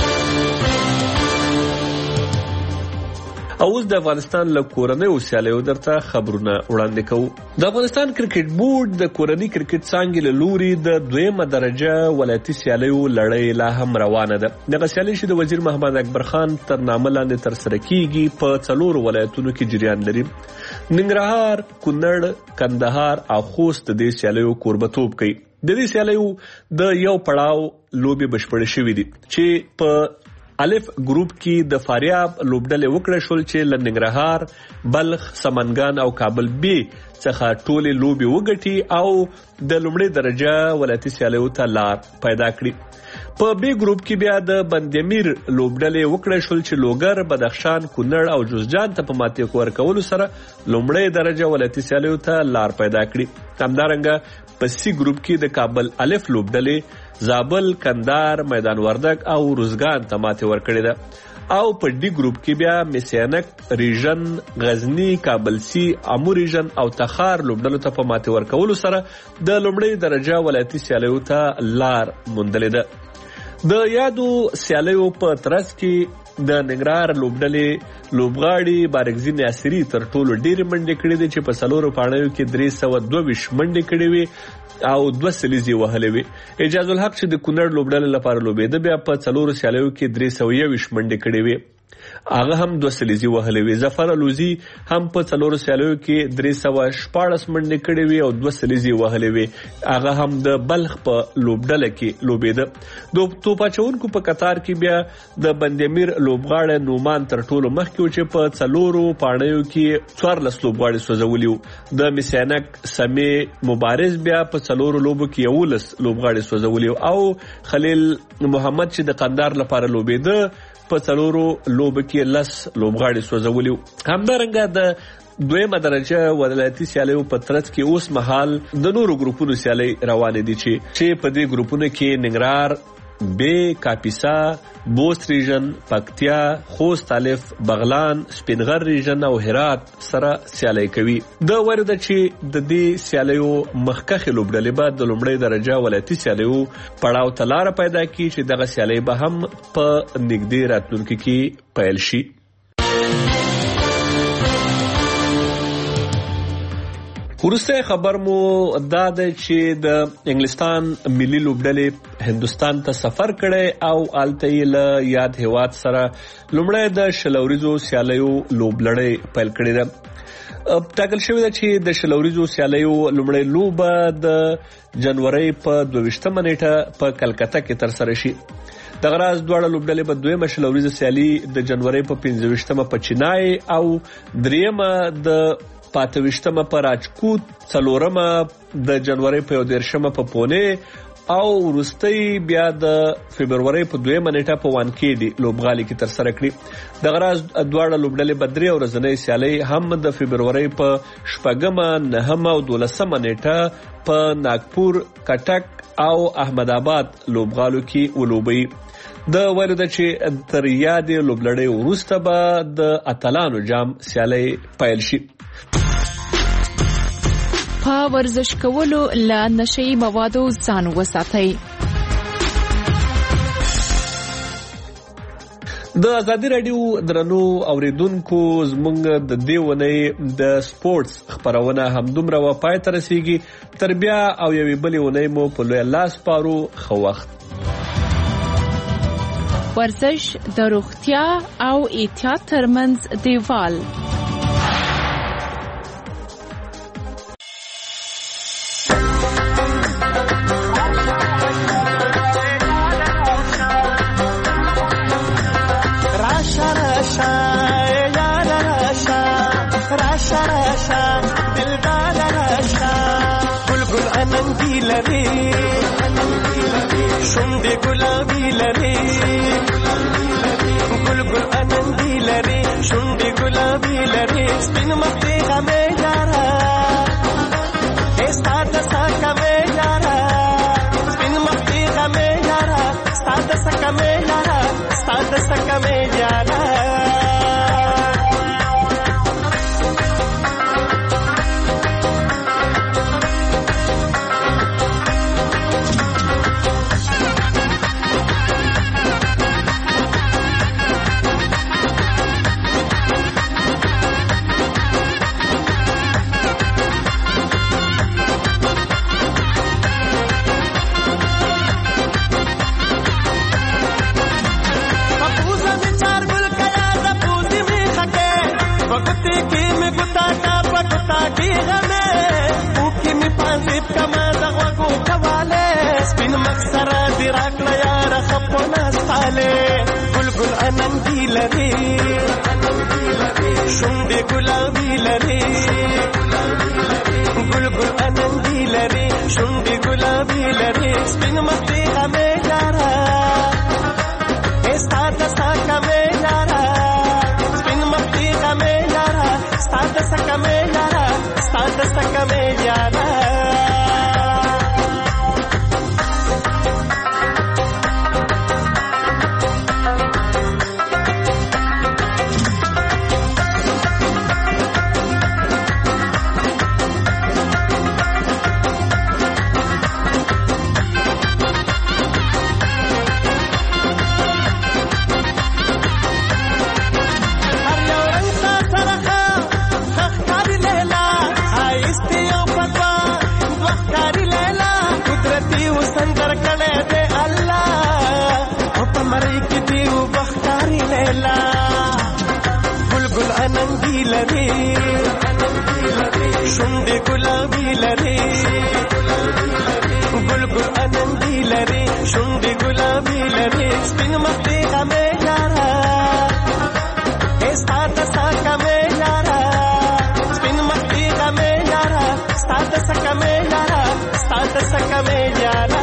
اوس د افغانستان له کورنیو سیالیو درته خبرونه وړاندې کوو. د افغانستان کرکټ بورډ د کورني کرکټ څانګې له لوري د دویمه درجه ولایتي سیالیو لړۍ لا هم روانه ده. دغه سیالي چې د وزیر محمد اکبر خان تر نامه لاندې ترسره کیږي په څلورو ولایتونو کې جریان لري. ننګرهار، کونړ، کندهار او خوست د دې سیالیو کوربتوب کوي. د دې سیالیو د یو پړاو لوبې بشپړې شوې دي چې په الف ګروپ کې د فاریاب لوبډلې وکړې شول چې له ننګرهار، بلخ، سمنګان او کابل بی څخه ټولې لوبې وګټي او د لومړۍ درجه ولایتي سیالیو ته لار پیدا کړي. په بی ګروپ کې بیا د بندیمیر لوبډلې وکړې شول چې لوګر، بدخشان، کونړ او جوزجان ته په ماتې ورکولو سره لومړۍ درجه ولایتي سیالیو ته لار پیدا کړي. همدارنګه په سی ګروپ کې د کابل الف لوبډلې زابل، کندهار، میدان وردګ او روزګان ته ماتې ورکړې ده او په ډي ګروپ کې بیا میسینک ریژن، غزنی، کابل سی، امو ریژن او تخار لوبډلو ته په ماتې ورکولو سره د لومړۍ درجه ولایتي سیالیو ته لار موندلې ده. د یادو سیالیو په ترڅ کې د ننګرهار لوبډلې لوبغاړي بارګزي ناصري تر ټولو ډېرې منډې کړې دي چې په څلورو پاڼیو کې درې سوه دوه ویشت منډې کړې وي او دوه سلیزې وهلې وي. اعجاز الحق چې د کونړ لوبډلې لپاره لوبېده بیا په څلورو سیالیو کې درې سوه یوویشت منډې کړې وي، هغه هم دوه سلیزې وهلې وي. ظفر الوزي هم په څلورو سیالیو کې درې سوه شپاړس منډې کړې وي او دوه سلیزې وهلې وي، هغه هم د بلخ په لوبډله کې لوبېده. د توپ اچوونکو په قطار کې بیا د بندیمیر لوبغاړی نومان تر ټولو مخکې و چې په څلورو پاڼیو کې څوارلس لوبغاړي سوځولي وو. د میسینک سمې مبارز بیا په څلورو لوبو کې یولس لوبغاړي سوځولي وو او خلیل محمد چې د قندهار لپاره لوبېده په څلورو لوبو کې لس لوبغاړي سوځولي وو. همدارنګه د دویمه درجه ولایتي سیالیو په ترڅ کې اوس مهال د نورو ګروپونو سیالۍ روانې دي چې چې په دې ګروپونو کې ننګرهار، بی، کاپیسا، بوست ریژن، پکتیا، خوست الف، بغلان، سپینغر ریژن او هرات سره سیالۍ کوي. د ورده چې د دې سیالیو مخکښې لوبډلې به د لومړۍ درجه ولایتي سیالیو پړاو ته لاره پیدا کړي چې دغه سیالۍ به هم په نږدې راتلونکي کې پیل شي. وروستی خبر مو دا دی چې د انګلستان ملي لوبډلې هندوستان ته سفر کړی او هلته یې له یاد هیواد سره لومړی د شلوریزو سیالیو لوبلړۍ پیل کړې ده. ټاکل شوې ده چې د شلوریزو سیالیو لومړۍ لوبه د جنورۍ په دوه ویشتمه نیټه په کلکته کې ترسره شي. دغه راز دواړه لوبډلې په دویمه شلوریزه سیالي د جنورۍ په پنځه ویشتمه په چینای او دریمه د پاته ویشتمه په راجکوت، څلورمه د جنورۍ په یو دېرشمه په پونه او وروستي بیا د فبرवरी په دویمه نیټه په وانکېډي لوبغالي کې تر سره کړي. د غراز دواړه لوبډلې بدري او ورځنۍ سیالي هم د فبرवरी په شپږمه، نهمه او دولسمه نیټه په ناګپور، کټک او احمد آباد لوبغالو کې ولوبي. د ویلو د چې تر یادې لوبلړۍ وروسته به د اتلانو جام سیالي پیل شي. په ورزش کولو له نشئی موادو ځان وساتئ. د ازادي رادیو درنو اوریدونکو زمونږ د دې ونې د سپورتس خبرونه همدومره و پای ته رسیږي. تر بیا او یوې بلې ونې مو په لوی لاس پارو. ښه وخت. ورزش د روغتیا او احتیاط ترمنځ دیوال. راشا راشا یار راشا راشا راشا دلدار راشا گل گل اننگی لری شوند گلابی لری گل گل اننگی لری شوند گلابی لری سپین مختی غمه یارا استاد سکمه یارا سپین مختی غمه یارا استاد سکمه یارا استاد سکمه یارا گل گل اننگی لری شوند گلابی لری گل گل اننگی لری شوند گلابی لری سپین مختی غمه یارا استاد سکمه یارا سپین مختی غمه یارا استاد سکمه یارا استاد سکمه یارا شوند گلابی لری گل گل اننگی لری شوند گلابی لری سپین مختی غمه یارا استاد سکمه یارا سپین مختی غمه یارا استاد سکمه یارا استاد سکمه یارا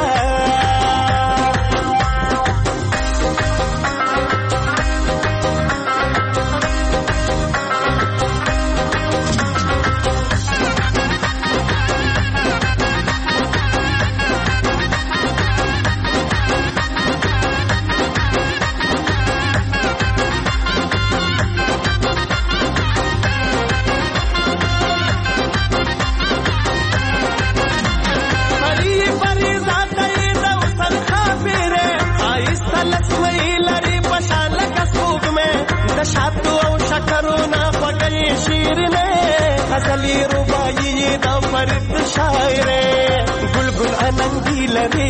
غزلی رباعی دا فرد شاعره گل گل اننگی لری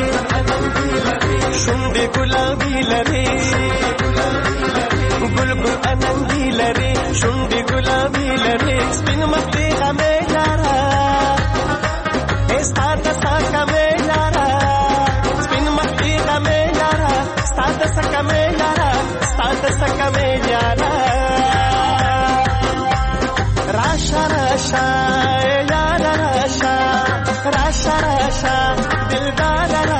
شوند گلابی لری گل گل اننگی لری شوند گلابی لری سپین مختی غمه یارا استاد سکمه یارا سپین مختی غمه یارا استاد سکمه یارا استاد سکمه یارا راشا راشا یار راشا راشا راشا دلدار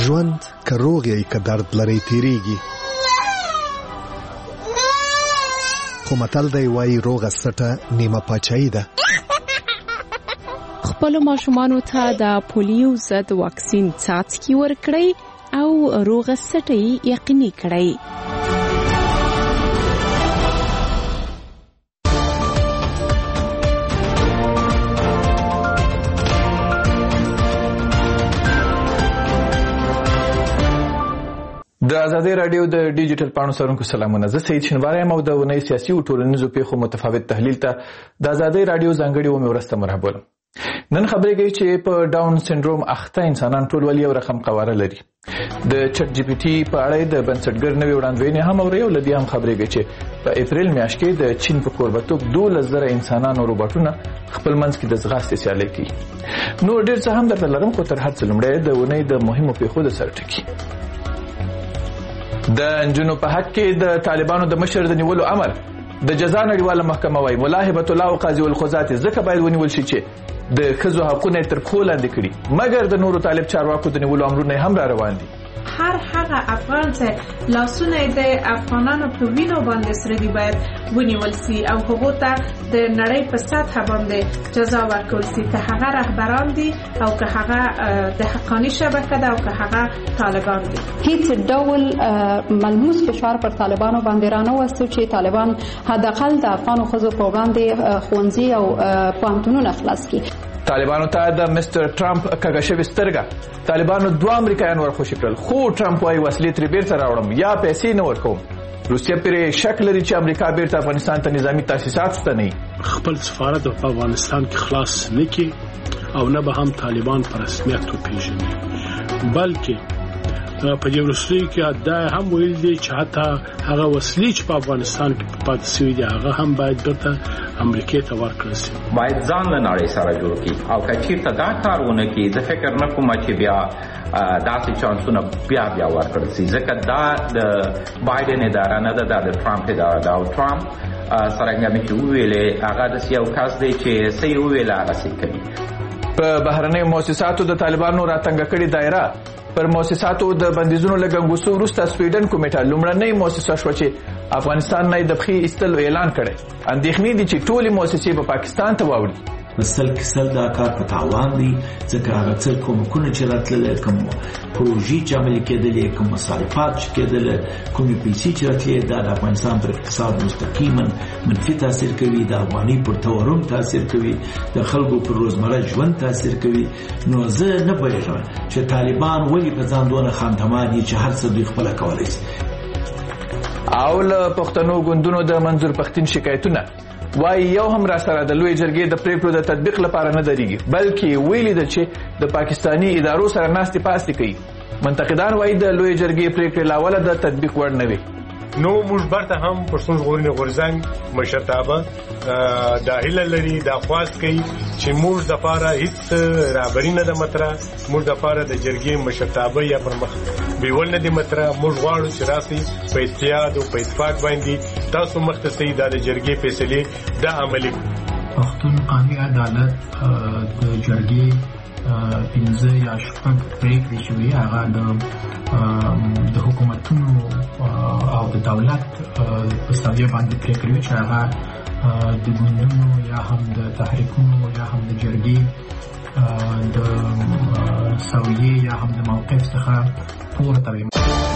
ژوند که روغ یې که درد لري تیریږي، خو متل دی وایي روغه سټه نیمه پاچاهي ده. خپلو ماشومانو ته د پولیو ضد واکسین څاڅکي ورکړئ او روغه سټه یقیني کړئ. د آزادۍ راډیو د ډیجیټل پاڼو سرونکو سلامونه. زه سید شینواری یم او د اونۍ سیاسي او ټولنیزو پیښو متفاوت تحلیل ته د آزادۍ راډیو ځانګړي ومې ورسته مرحبا ولم. نن خبرې کوي چې په ډاون سنډروم اخته انسانان ټول ولې یو رقم قواره لري. د چټ جی پی ټي په اړه د بنسټګر نوې وړاندوینې هم اوري او لدی هم خبرې کوي چې په اپریل میاشت کې د چین په کوربتوب دولس زره انسانان او روباټونه خپل منځ کې د ځغاستې سیالي کوي. نو ډېر څه هم درته لرم، خو تر هر څه لومړی د اونۍ د مهمو پیښو د سر ټکي. د انجونو په حق کې د طالبانو د مشر د نیولو امر د جزا نړیواله محکمه وايي ملا هبت الله او قاضي الخزات ځکه باید ونیول شي چې د ښځو حقونه تر پښو لاندې کړي، مګر د نورو طالب چارواکو د نیولو امرونه هم را روان دي. هر هغه افغان چې لاسونه د افغانانو په وینو باندې سره دی باید ونیول سي او هغه ته د نړۍ په سطح باندې جزا ورکول سي، که هغه رهبران دي او که هغه د حقاني شبکه ده او که هغه طالبان دي. هیڅ ډول ملموس فشار پر طالبانو باندې رانه وسو چې طالبان حداقل د افغان ښځو په وړاندې ښوونځي او پوهنتونونه خلاص کړي. طالبانو ته د مستر ټرمپ کږه شوې سترګه، طالبانو دوه امریکایان ورخوشي کړل، خو ټرمپ وايي وسلې ترې بیرته راوړم یا پیسې نه ورکوم. روسیه پرې شک لري چې امریکا بیرته افغانستان ته نظامی تاسیسات ستنوي. خپل سفارت په افغانستان کې خلاص نه کړي او نه به هم طالبان په رسمیت وپېژني، بلکې په دې وروستیو کې دا هم ویل دي چې حتی هغه وسلې چې په افغانستان کې پاتې شوي دي هغه هم باید بیرته امریکې ته ورکړل شي. باید ځان له نړۍ سره جوړ کړي او که چېرته دا کار ونه کړي زه فکر نه کوم چې بیا داسې چانسونه بیا بیا ورکړل شي، ځکه دا د بایډن اداره نه ده، دا د ټرمپ اداره ده او ټرمپ څرنګه مې چې وویلې هغه داسې یو کس دی چې څه یې وویله هغسې کوي. په بهرنیو مؤسساتو د طالبانو راتنګه کړې دایره پر مؤسساتو د بندیزونو له ګنګوسو وروسته سویډن کومیټه لومړنۍ مؤسسه شوه چې افغانستان نه د پښې ایستلو اعلان کړی. اندېښنې دي چې ټولې مؤسسې به پاکستان ته واوړي. سل کسل دا کار په تاوان دی، ځکه هغه څه کومکونه چې راتللی، کوم پروژې چې عملي کېدلې، کوم مصارفات چې کېدل، کومې پیسې چې راتلې، دا د افغانستان پر اقتصاد مستقیما منفي تاثیر کوي، د افغاني پر تورم تاثیر کوي، د خلکو پر روزمره ژوند تاثیر کوي. نو زه نه پوهېږم چې طالبان ولې په ځان دونه خامتما دي چې هر څه دوی خپله کولی شي. او له پښتنو ګوندونو د منظور پښتین شکایتونه وایي یو هم را سره د لوی جرګې د پریکړو د تطبیق لپاره نه درېږي، بلکې ویلي ده چې د پاکستاني ادارو سره ناستې پاستې کوي. منتقدان وایي د لوی جرګې پریکړې لا اوله د تطبیق وړ نه وي. نو موږ برته هم پښتون ژغورنې غورځنګ مشرتابه دا هیله لري، دا خواست کوي چې موږ دپاره هیڅ رهبري نه ده مطرح، موږ دپاره د جرګې مشرتابه یا پر مخ بیول نه دي مطرح. موږ غواړو چې راسئ په اتحاد او په اتفاق باندې تاسو مخته سئ دا د جرګې فیصلې دا عملي کړو. پښتون قانوني عدالت د جرګې پنځه یا شپږ پریکړې چې وي هغه د حکومتونو او د دولت په سویه باندې پریکړې وي چې هغه د ګوندونو یا هم د تحریکونو یا هم د جرګې د سویې یا هم د موقف څخه پورته وي.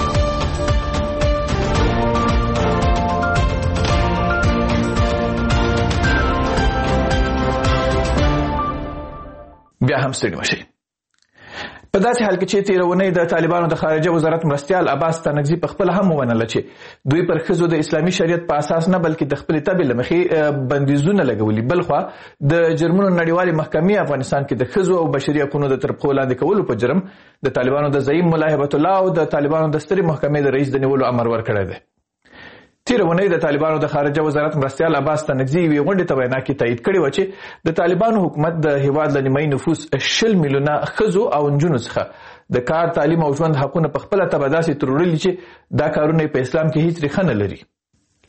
بیا هم ستړي مشئ. په داسې حال کې چې تېرونۍ د طالبانو د خارجه وزارت مرستیال عباس ستانکزي په خپله هم ومنله چې دوی پر ښځو د اسلامي شریعت په اساس نه بلکې د خپلې طبع له مخې بندیزونه لګولي. بلخوا د جرمونو نړیوالې محکمې افغانستان کې د ښځو او بشري حقونو د تر پښو لاندې کولو په جرم د طالبانو د زعیم ملا هبت الله او د طالبانو د سترې محکمې د رئیس د نیولو امر ورکړی دی. تېرونۍ د طالبانو د خارجه وزارت مرستیال عباس ستانکزي یوې غونډې ته وینا کې تایید کړې وه چې د طالبانو حکومت د هېواد له نیمایي نفوس شل میلیونه ښځو او نجونو څخه د کار، تعلیم او ژوند حقونه په خپله طبع داسې تروړلي چې دا کارونه په اسلام کې هیڅ ریښه نه لري.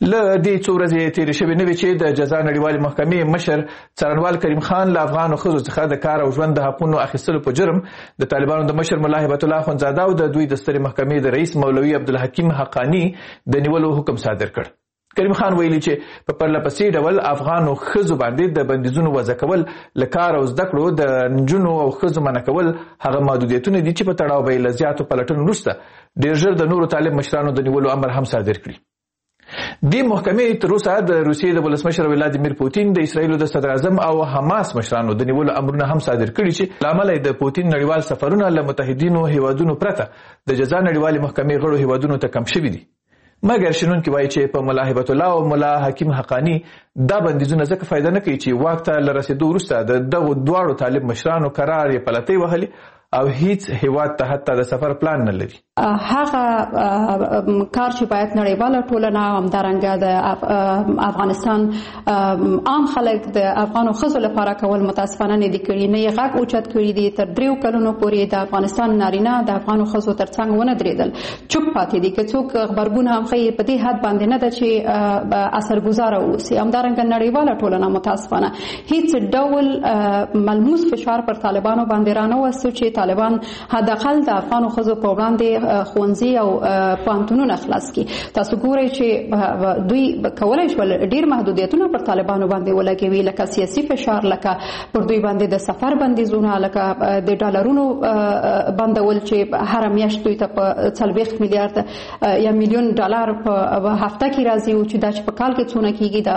له دې څو ورځې تېرې شوې نه وې چې د جزا نړیوالې محکمې مشر څارنوال کریم خان له افغانو ښځو څخه د کار او ژوند د حقونو اخیستلو په جرم د طالبانو د مشر ملا هبت الله اخندزاده او د دوی د سترې محکمې د رئیس مولوي عبدالحکیم حقانی د نیولو حکم صادر کړ. کریم خان ویلي چې په پرله پسې ډول افغانو ښځو باندې د بندیزونو وضع کول، له کار او زده کړو د نجونو او ښځو منع کول هغه محدودیتونه دي چې په تړاو به یې له زیاتو پلټنو وروسته ډېر ژر د نورو طالب مشرانو د نیولو امر هم صادر کړي. دې محکمې تر اوسه د روسیې د ولسمشر ولادیمیر پوتین، د اسرائیلو د صدر اعظم او حماس مشرانو د نیولو امرونه هم صادر کړي چې له امله د پوتین نړیوال سفرونه له متحدینو هیوادونو پرته د جزا نړیوالې محکمې غړو هیوادونو ته کم شوي دي. مګر شنونکي وایي چې په ملا هبت الله او ملا حکیم حقانی دا بندیزونه ځکه فایده نه کوي چې واک ته له رسېدو وروسته د دغو دواړو طالب مشرانو قرار یې پلتۍ وهلي او هیڅ هیواد ته حتی د سفر پلان نه لري. هغه کار چې باید نړیواله ټولنه همدارنګه د افغانستان عام خلک د افغانو ښځو لپاره کول متاسفانه نه دي کړي، نه یې غږ اوچت کړي دي. تر دریو کلونو پورې د افغانستان نارینه د افغانو ښځو تر څنګ ونه درېدل، چوپ پاتې دي. که څوک غبرګون هم ښیي په دې حد باندې نه ده چې اثرګزاره واوسي. همدارنګه نړیواله ټولنه متاسفانه هیڅ ډول ملموس فشار پر طالبانو باندې رانهوسته چې طالبان حداقل د افغانو ښځو په وړاندې ښوونځي او پوهنتونونه خلاص کړي. تاسو ګورئ چې دوی کولی شول ډېر محدودیتونه پر طالبانو باندې ولګوي، لکه سیاسي فشار، لکه پر دوی باندې د سفر بندیزونه، لکه د ډالرونو بندول چې هره میاشت دوی ته په څلوېښت میلیارد یا میلیون ډالر په هفته کې راځي، او چې دا چې په کال کې څونه کېږي دا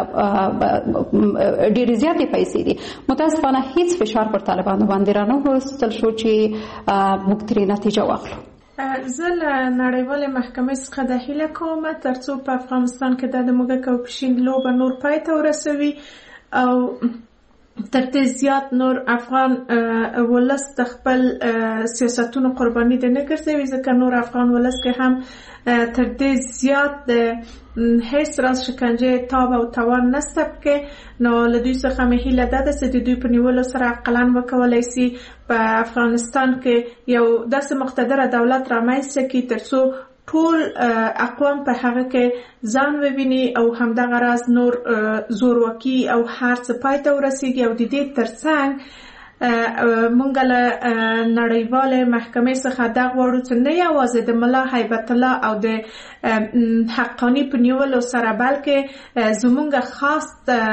ډېرې زیاتې پیسې دي. متاسفانه هیڅ فشار پر طالبانو باندې رانهوستل شو چې موږ ترې نتیجه واخلو. زه له نړیوالې محکمې څخه د هیله کوم تر څو په افغانستان کې د موږک او پشین لوبه نور پای ته ورسوي او تر دې زیات نور افغان ولس د خپل سیاستونو قرباني دې نه ګرځوي، ځکه نور افغان ولس کې هم تر دې زیات د هیڅ راز شکنجه تاب او توان نسته کې. نو له دوی څخه مې هیله ده چې د دوی په نیولو سره عقلاً وکولی سي په افغانستان کې یو داسې مقتدره دولت رامنځته کړي تر څو ټول اقوام په هغه کې ځان وویني او همدغه راز نور زورواکي او هر څه پای ته ورسیږي. او د دې ترڅنګ مونږ له نړیوالې محکمې څخه دا غواړو چې نه یوازې د ملا هیبت الله او د حقانی په نیولو سره بلکې زمونږ خاص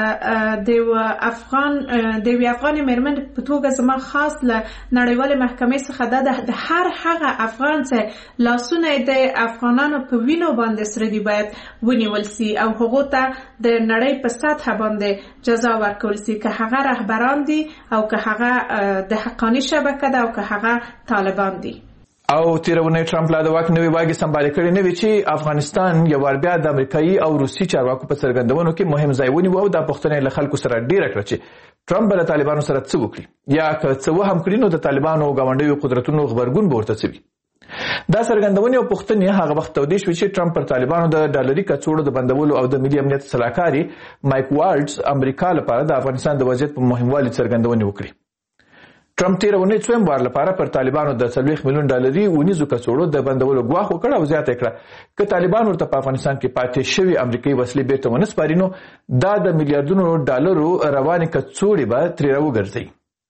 د افغان د یوې افغانې مېرمنې په توګه زما خاص له نړیوالې محکمې څخه دا د هر هغه افغان چې لاسونه د افغانانو په وینو باندې سره دي باید ونیول سي او هغو ته د نړۍ په سطحه باندې جزا ورکول سي، که هغه رهبران دي او که هغه د حقانی شبکه ده او که هغه طالبان دي. او تیرونه ټرمپ لا د واک نوې واګي سمبال کړي نه وی چې افغانستان یو ور بیا د امریکایي او روسي چارواکو په څرګندونو کې مهم ځای ونیو او د پښتنې له خلکو سره ډیره کړ چې ټرمپ له طالبانو سره څه وکړي یا که څه وهم کړي نو د طالبانو غونډوي قدرتونو خبرګون به ورته څوي. دا څرګندونې او پوښتنې هغه وخت تودې شوې چې ټرمپ پر طالبانو د ډالري کڅوړو د بندولو او د ملي امنیت سلاکاري مایک والټز امریکا لپاره د افغانستان د وضعیت په مهموالي څرګندونې وکړي. ټرمپ تیر ونې څویم بار لپاره پر طالبانو د څلوېښت میلیون ډالري ونیزو کڅوړو د بندولو ګواښ وکړ او زیاته کړه که طالبان ورته په افغانستان کې پاتې شوي امریکایي وسلې بیرته ونه سپاري نو دا د میلیارډونو ډالرو روانې کڅوړې به ترې راوګرځوي.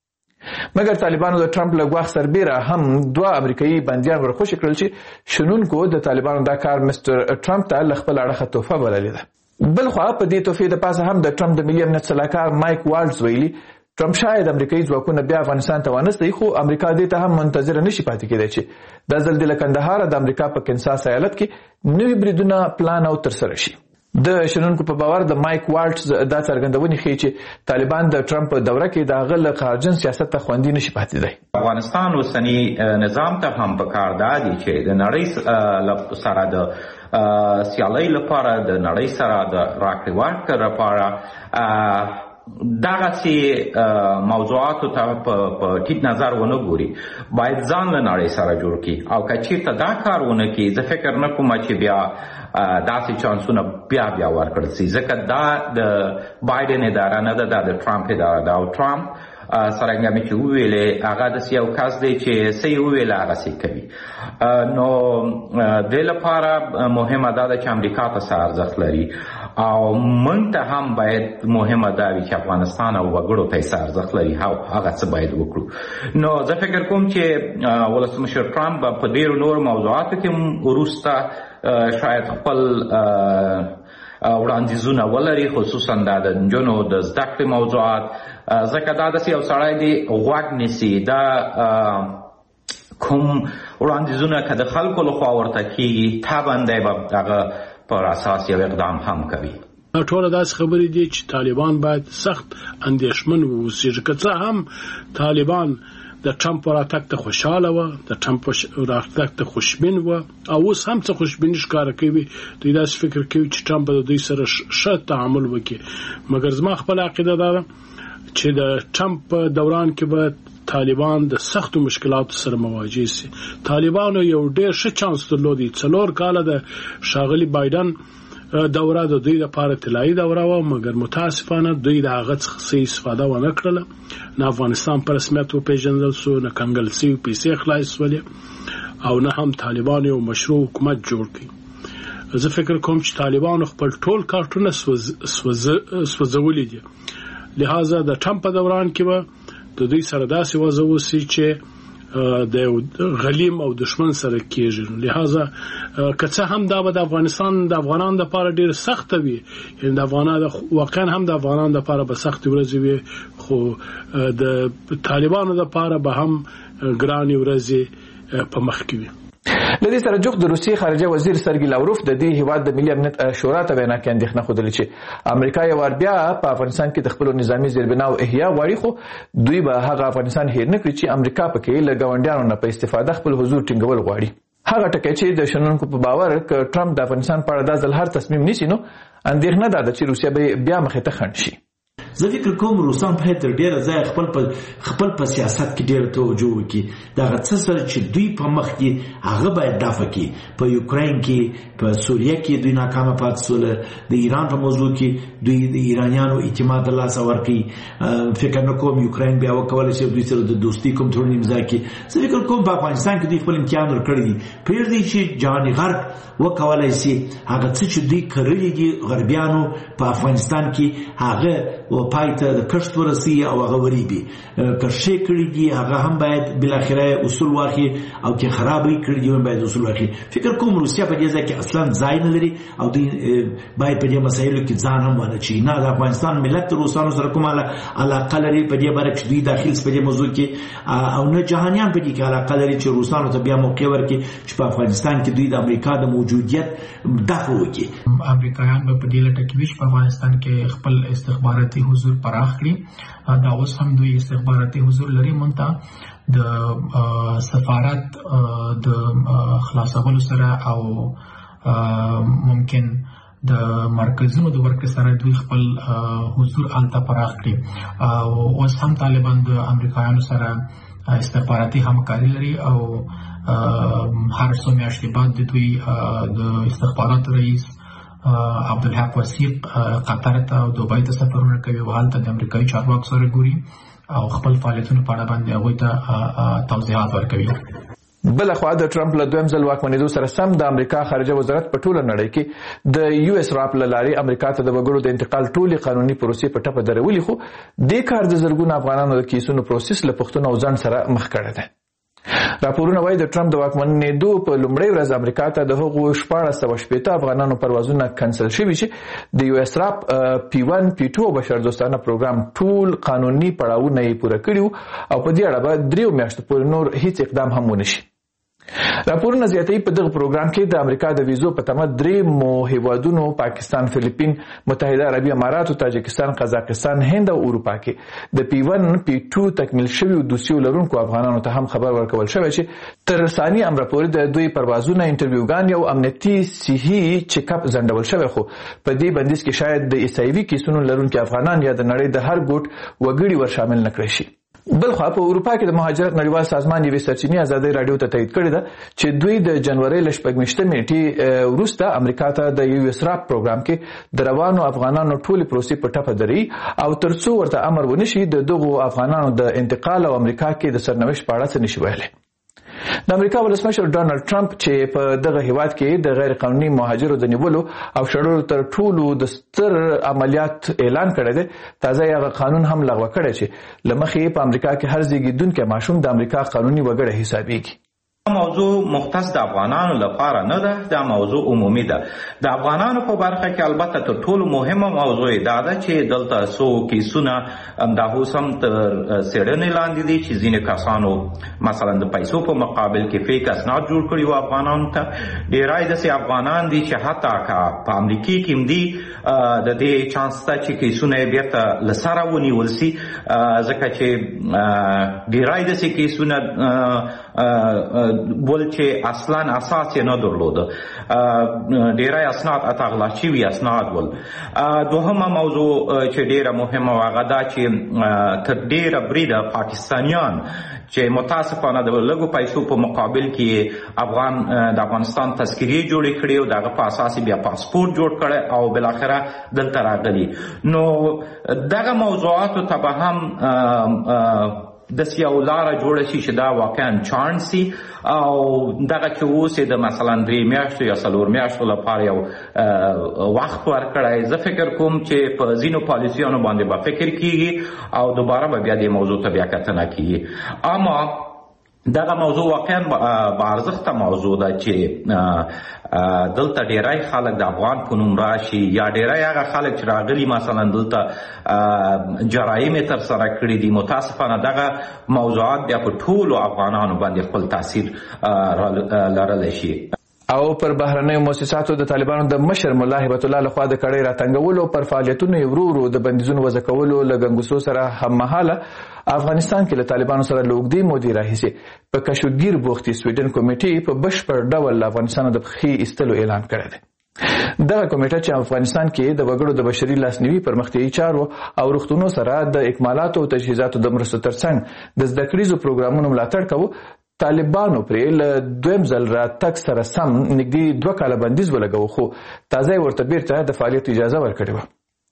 مګر طالبانو د ټرمپ له ګواښ سربیره هم دوه امریکایي بندیان ورخوشي کړل چې شنونکو د طالبانو دا کار مستر ټرمپ ته له خپل اړخه تحفه بللې ده. بلخوا په دې تحفې د پاسه هم د ټرمپ د ملي امنیت سلاکار مایک والټز ویلي ټرمپ شاید امریکایي ځواکونه بیا افغانستان ته وانستي، خو امریکا دې ته هم منتظره نشي پاتې کېدای چې دا ځل د کندهار د امریکا په کنساس ایالت کې نوي بریدونه پلان او ترسره شي. د شنونکو په باور د مایک والټز دا څرګندونې ښیي چې طالبان د ټرمپ په دوره کې د هغه له خارجن سیاست ته خوندي نشي پاتې دی. افغانستان اوسني نظام ته هم پکار دی چې د نړۍ سره د سیالۍ لپاره د نړۍ سره د راکړې ورکړې لپاره دغه سي موضوعاتو ته په ټیټ نظر ونه ګوري، باید ځان له نړۍ سره جوړ کړي او که چېرته دا کار ونه کړي زه فکر نه کوم چې بیا داسې چانسونه بیا بیا ورکړل سي، ځکه دا د بایدن اداره نه ده، دا د ټرمپ اداره ده او ټرمپ څرنګه مې چې وویلې هغه داسې یو کس دی چې څه یې وویله هغسې کوي. نو دې لپاره مهمه دا ده چې امریکا ته څه ارزښت لري او موږ ته هم باید مهمه دا وي چې افغانستان او وګړو ته یې ارزښت لري هغه څه باید وکړو. نو زه فکر کوم چې ولسمشر ټرمپ به په ډېرو نورو موضوعاتو کې وروسته شاید خپل وړاندیزونه ولري، خصوصا دا د نجونو د زده کړې موضوعات، ځکه دا داسې یو سړی دی غوږ نیسي، دا کوم وړاندیزونه که د خلکو لخوا ورته کېږي طبعا دی به هغه پر اساس یو اقدام هم کوي. ټوله داسې خبرې دي چې طالبان باید سخت اندېښمن واوسي، که څه هم طالبان د ټرمپ راتګ ته خوشحاله وه، د ټرمپ راتګ ته خوشبین وه، او اوس هم څه خوشبیني ښکاره کوي. دوی داسې فکر کوي چې ټرمپ به د دوی سره ښه تعامل وکړي، مګر زما خپله عقیده دا ده چې د ټرمپ په دوران کې به طالبان د سختو مشکلاتو سره مواجه سي. طالبانو یو ډېر ښه چانس درلودی، څلور کاله د ښاغلي بایدن دوره د دوی لپاره طلایي دوره وه، مګر متاسفانه دوی د هغه څخه څه استفاده ونه کړله. نه افغانستان په رسمیت وپېژندل سو، نه کنګل سوي پیسې خلاص سولې، او نه هم طالبان یو مشروع حکومت جوړ کړي. زه فکر کوم چې طالبانو خپل ټول کارټونه سوځولي دي، لہذا د ټرمپ په دوران کې به د دوی سره داسې وضع وسي چې د غلیم او دشمن سره کېږي. لہذا که څه هم دا به د افغانستان د افغانانو دپاره ډېر سخته وي، یعنې د افغانانو واقعا هم د افغانانو دپاره به سختې ورځې وي، خو د طالبانو دپاره به هم ګرانې ورځې په مخ کې وي. له دې سره جوخت د روسیې خارجه وزیر سرګي لاوروف د دې هیواد د ملي امنیت شورا ته وینا کې اندېښنه ښودلې چې امریکا یو وار بیا په افغانستان کې د خپلو نظامي زیربناو احیا غواړي، خو دوی به هغه افغانستان هېر نه کړي چې امریکا پکې له ګاونډیانو نه په استفاده خپل حضور ټینګول غواړي. هغه ټکی چې د شنونکو په باور که ټرمپ د افغانستان په اړه دا ځل هر تصمیم نیسي، نو اندېښنه دا ده چې روسیه به بیا مخې ته خنډ شي. زه فکر کوم روسان په تر ډیره ځای خپل په خپل په سیاست کې ډیره توجه وکړي. دا څه سره چې دوی په مخ کې هغه باید دفع کړي. په یوکرين کې، په سوریه کې دوی ناکامه پاتې شول، د ایران په موضوع کې دوی د ایرانیانو اعتماد له لاسه ورکړي. فکر نه کوم یوکرين بیا وکولای شي دوی سره د دوستي کوم تړون امضا کړي. زه فکر کوم په افغانستان کې دوی خپل امتحان ورکړي دي، پرېږدي چې جهاني غرب وکولای شي هغه څه چې دوی کړلي دي غربیانو په افغانستان کې هغه او پایته د کښت ورسي او هغه وریبي کښې کړي دي، هغه هم باید بالاخره اصول واخلي، او کې خرابې کړي دي باید اصول واخلي. فکر کوم روسیا په دې ځای کې اصلا ځای نه لري او دوی باید په دې مسایلو کې ځان هم ونه چي. نه د افغانستان ملت روسانو سره کومه علاقه لري په دې باره کې دوی داخل په دې موضوع کې، او نه جهانیان په دې کې علاقه لري چې روسانو ته بیا موقع ورکړي چې په افغانستان کې دوی د امریکا د موجودیت دفع وکړي. امریکایان به په دې لټه کې وي چې په افغانستان کې خپل استخباراتي حضور پراخ کړي. دا اوس هم دوی استخباراتي حضور لري. مونږ د سفارت د خلاصولو سره او ممکن د مرکزونو د ورکړې سره دوی خپل حضور هلته پراخ کړي. او اوس هم طالبان د امریکایانو سره استخباراتي همکاري لري، او هر څو میاشتې بعد د دوی د استخبارات رئیس عبدالحق وثیق قطر ته او دوبۍ ته سفرونه کوي او هلته د امریکایي چارواکو سره ګوري او خپل فعالیتونو په اړه باندې هغوی ته توضیحات ورکوي. بلخوا د ټرمپ له دویم ځل واکمنېدو سره سم د امریکا خارجه وزارت په ټوله نړۍ کې د یو اس راپ له لارې امریکا ته د وګړو د انتقال ټولې قانوني پروسې په ټپه درولي، خو دې کار د زرګونو افغانانو د کیسونو پروسس له پوښتنو او ځنډ سره مخ کړی دی. راپورونه وایي د ټرمپ د واکمنېدو په لومړۍ ورځ امریکا ته د هغو شپاړس سوه شپېته افغانانو پروازونه کنسل شوي چې د یو اس راپ پی ون پی ټو او بشردوستانه پروګرام ټول قانوني پړاوونه یې پوره کړي او په دې اړه به دریو میاشتو پورې نور هیڅ اقدام هم ونه شي. راپورونه زیاتوي په دغه پروګرام کې د امریکا د ویزو په تمه درې مو هیوادونو پاکستان، فلیپین، متحده عربي امارات، تاجکستان، قزاقستان، هند او اروپا کې د پی ون پی ټو تکمیل شوي دوسیو لرونکو افغانانو ته هم خبر ورکول شوی چې تر ثاني امر پورې د دوی پروازونه، انټرویوګان یو امنیتي صحي چیک اپ ځنډول شوی، خو په دې بندیز کې شاید د عیسوي کیسونو لرونکي افغانان یا د نړۍ د هر ګوټ وګړي ور شامل نه کړی شي. بلخوا په اروپا کې د مهاجرت نړیوال سازمان یوې سرچینې ازادۍ راډیو ته تایید کړې ده چې دوی د جنوري له شپږمشتمې نیټې وروسته امریکا ته د یو اس راپ پروګرام کې د روانو افغانانو ټولې پروسې په ټپه دري او ترڅو ورته امر ونشي د دغو افغانانو د انتقال او امریکا کې د سرنوشت په اړه څه نشي ویلی. د امریکا ولسمشر ډانلډ ټرمپ چې په دغه هیواد کې د غیر قانوني مهاجرو د نیولو او شړلو تر ټولو د ستر عملیات اعلان کړی دی، تازه هغه قانون هم لغوه کړی چې له مخې په امریکا کې هر زیږیدونکی ماشوم د امریکا قانوني وګړی حسابیږي. موضوع مختص د افغانانو لپاره نه ده، دا موضوع عمومي ده. د افغانانو په برخه کې البته تر ټولو مهمه موضوع دا ده چې دلته څو کیسونه همدا اوس هم تر څېړنې لاندې دي چې ځینې کسانو مثلا د پیسو په مقابل کې فیک اسناد جوړ کړي وو افغانانو ته. ډېری داسې افغانان دي چې حتی که په امریکې کې هم دي د دې چانس شته چې کیسونه یې بېرته له سره ونیول سي، ځکه چې ډېری داسې کیسونه بول چې اصلا اساس یې نه درلوده، ډېری اسناد اتغلا شوي اسناد ول. دوهمه موضوع چې ډېره مهمه وه هغه دا چې تر ډېره بریده پاکستانیان چې متاسفانه د لږو پیسو په مقابل کې افغان د افغانستان تذکیرې جوړې کړې او د هغه په اساس بیا پاسپورت جوړ کړی او بالاخره دلته راغلي. نو دغه موضوعاتو ته به هم داسې یو لاره جوړه شي چې دا واقعا چانس سي او دغه چې اوس یې د مثلا درې میاشتو یا څلور میاشتو لپاره یو وخت ورکړی. زه فکر کوم چې په ځینو پالیسیانو باندې به فکر کیږي او دوباره به بیا دې موضوع ته بیا کتنه کیږي. اما دغه موضوع واقعا با ارزښته موضوع ده چې دلته ډیری خلک د افغان په نوم راشي یا ډیری هغه خلک چې راغلي مثلا دلته جرایم یې ترسره کړي دي. متاسفانه دغه موضوعات بیا په ټولو افغانانو باندې خپل تاثیر لرلی شي. او پر بهرنیو مؤسساتو د طالبانو د مشر ملا هبت الله لخوا د کړۍ راتنګولو پر فعالیتونو یې ورو ورو د بندیزونو وضع کولو له ګنګوسو سره هممهاله افغانستان کې له طالبانو سره له اوږدې مودې راهیسې په کشوګیر بوختي سویډن کمیټې په بشپړ ډول له افغانستان د پښې ایستلو اعلان کړی دی. دغه کمیټه چې افغانستان کې د وګړو د بشري لاسنیوي پرمختیایي چارو او روغتونونو سره د اکمالاتو او تجهیزاتو د مرستو ترڅنګ د زده کړیزو پروګرامونو ملاتړ کوو، طالبانو پرې له دویم ځل راتګ سره سم نږدې دوه کاله بندیز ولګاوه، خو تازه یې ورته بیرته د فعالیت اجازه ورکړې وه.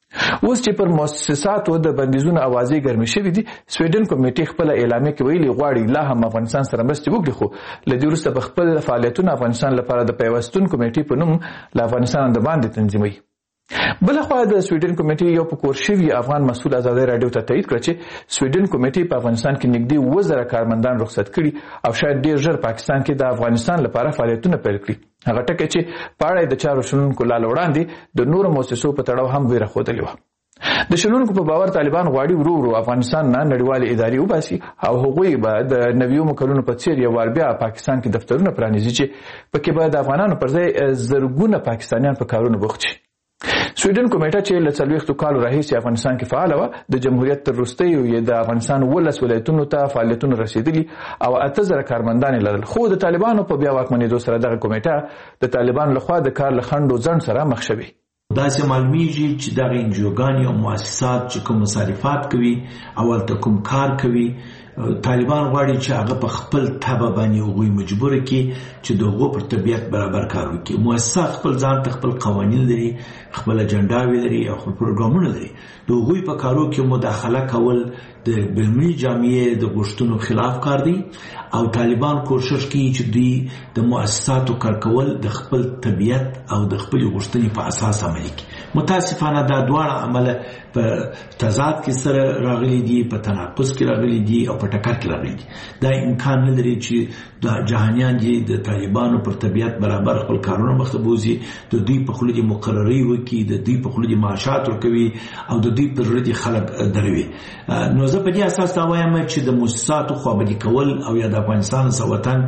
اوس چې پر مؤسساتو د بندیزونو اوازې ګرمې شوي دي، سویډن کمیټې خپله اعلامیه کې ویلي غواړي لا هم افغانستان سره مرستې وکړي، خو له دې وروسته به خپل فعالیتونه افغانستان لپاره د پیوستون کمیټې په نوم له افغانستان د باندې تنظیموي. بلخوا د سویډن کمیټې یو په کور شوي افغان مسؤل ازادۍ راډیو ته تایید کړه چې سویډن کمیټې په افغانستان کې نږدې اووه زره کارمندان رخصت کړي او شاید ډېر ژر پاکستان کې د افغانستان لپاره فعالیتونه پیل کړي. هغه ټکی چې په اړه د چارو شنونکو لاله وړاندې د نورو مؤسسو په تړاو هم ویره ښودلې وه. د شنونکو په باور طالبان غواړي ورو ورو افغانستان نه نړیوالې ادارې وباسي او هغوی به د نویو کلونو په څیر یو وار بیا پاکستان کې دفترونه پرانیزي چې پکې به د افغانانو پر ځای زرګونه پاکستانیان په کارونو بوخت شي. سویډن کمیټه چې له څلوېښتو کالو راهیسې افغانستان کې فعاله وه، د جمهوریت تر وروستیو یې د افغانستان اوولس ولایتونو ته فعالیتونه رسېدلي او اته زره کارمندان یې لرل، خو د طالبانو په بیا واکمنېدو سره دغه کمیټه د طالبانو لخوا د کار له خنډ و ځنډ سره مخ شوې. داسې معلومیږي چې دغه انجوګانې او مؤسسات چې کوم مصارفات کوي او هلته کوم کار کوي، طالبان غواړي چې هغه په خپل تبه باندې هغوی مجبوره کړي چې د هغو پر طبیعت برابر کار وکړي. مؤسسات خپل ځان ته خپل قوانین لري، خپل اجنډاوې لري او خپل پروګرامونه لري. د هغوی په کارو کې مداخله کول د بینالمللي جامعې د غوښتنو خلاف کار دی او طالبان کوشش کوي چې دوی د مؤسساتو کار کول د خپل طبیعت او د خپل غوښتنې په اساس عملي کړي. متاسفانه دا دواړه عمله په تضاد کې سره راغلي دي، په تناقض کې راغلي دي او په ټکر کې راغلي دي. دا امکان نه لري چې د جهانیان دي د طالبانو پر طبیعت برابر خپل کارونه مخته بوځي، د دوی په خوله دې مقرري وکړي، د دوی په خوله دې معاشات ورکوي او د دوی پر زړه دې خلک دروي. نو زه په دې اساس دا وایم چې د مؤسساتو خوابدي کول او یا د افغانستان څخه وطن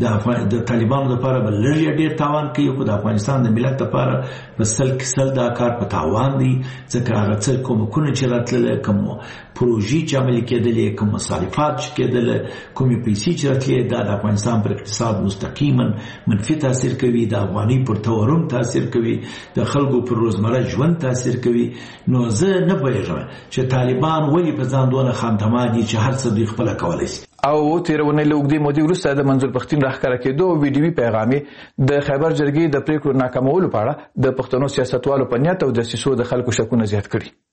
د طالبانو لپاره به لږ یا ډېر تاوان کوي، خو د افغانستان د ملت لپاره په سل کې سل دا کار په تاوان دی، ځکه هغه څه کومکونه چې راتللی، کوم پروژې چې عملي کېدلې، کوم مصارفات چې کېدل، کومې پیسې چې راتلې، دا د افغانستان پر اقتصاد مستقیما منفي تاثیر کوي، د افغانۍ پر تورم تاثیر کوي، د خلکو پر روزمره ژوند تاثیر کوي. نو زه نه پوهېږم چې طالبان ولې په ځان دونه خامتما دي چې هر څه دوی خپله کولی شي. او تېره اونۍ له اوږدې مودې وروسته د منظور پښتین راښکاره کېدو ویډیوي پیغام د خیبر جرګې د پرېکړو ناکامولو په اړه د پښتنو سیاستوالو په نیت او دسیسو د خلکو شکونه زیات کړي.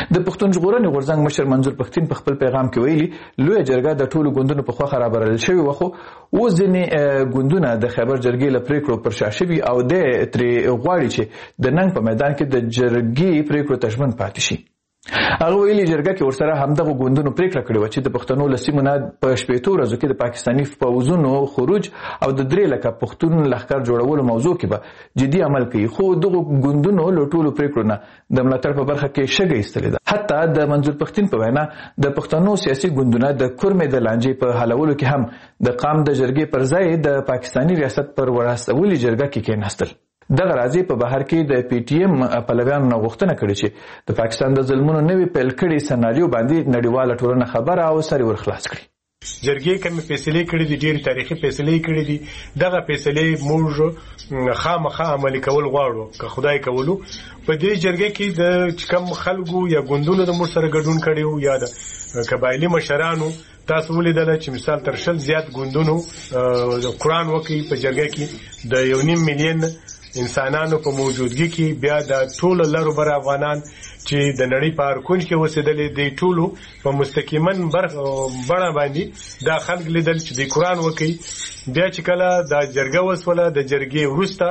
د پښتون ژغورنې غورځنګ مشر منظور پښتين په خپل پیغام کې ویلي لوی جرګه د ټولو ګوندونو په خوا خرابرل شوی وخو و ځینې ګوندونه د خیبر جرګې له پریکړو پر شا شوي او د ترې غواړي چې د ننګ په میدان کې د جرګې پریکړو ته ژمن پاتې شي. هغه ویلي جرګه کې ورسره همدغه ګوندونو پریکړه کړې وه چې د پښتنو له سیمو نه په شپېتو ورځو کې د پاکستاني پوځونو خروج او د درې لکه پښتون لښکر جوړولو موضوع کې به جدي عمل کوي، خو دغو ګوندونو له ټولو پریکړو نه د ملاتړ په برخه کې شګه ایستلې ده. حتی د منظور پښتين په وینا د پښتنو سیاسي ګوندونه د کورمې د لانجې په حلولو کې هم د قام د جرګې پر ځای د پاکستاني ریاست پر وراستولي جرګه کې کېناستل. دغه راځي په بهر کې د پی ټی ایم پلویانو نه غوښتنه کړې چې د پاکستان د ظلمونو نوې پیل کړي سناریو باندې نړیواله ټولنه خبره او سری ورخلاص کړي. جرګې کومې فیصلې کړې دي، ډېرې تاریخي فیصلې کړې دي. دغه فیصلې موږ خامخا عملي کول غواړو که خدای کولو. په دې جرګې کې د کم خلکو یا ګوندونو د موږ سره ګډون کړي وو یا د قبایلي مشرانو تاسو ولیدل چې مثال تر شل زیات ګوندونو قرآن وکړي په جرګې کې د یو نیم میلیون انسانانو په موجودګي کې بیا د ټول لارو بر افغانان چې د نړۍ په هر کونج کې اوسېدلې دي ټولو په مستقیمن بڼه باندې دا خلک لیدل چې د قرآن وکړي. بیا چې کله دا جرګه وسوله د جرګې وروسته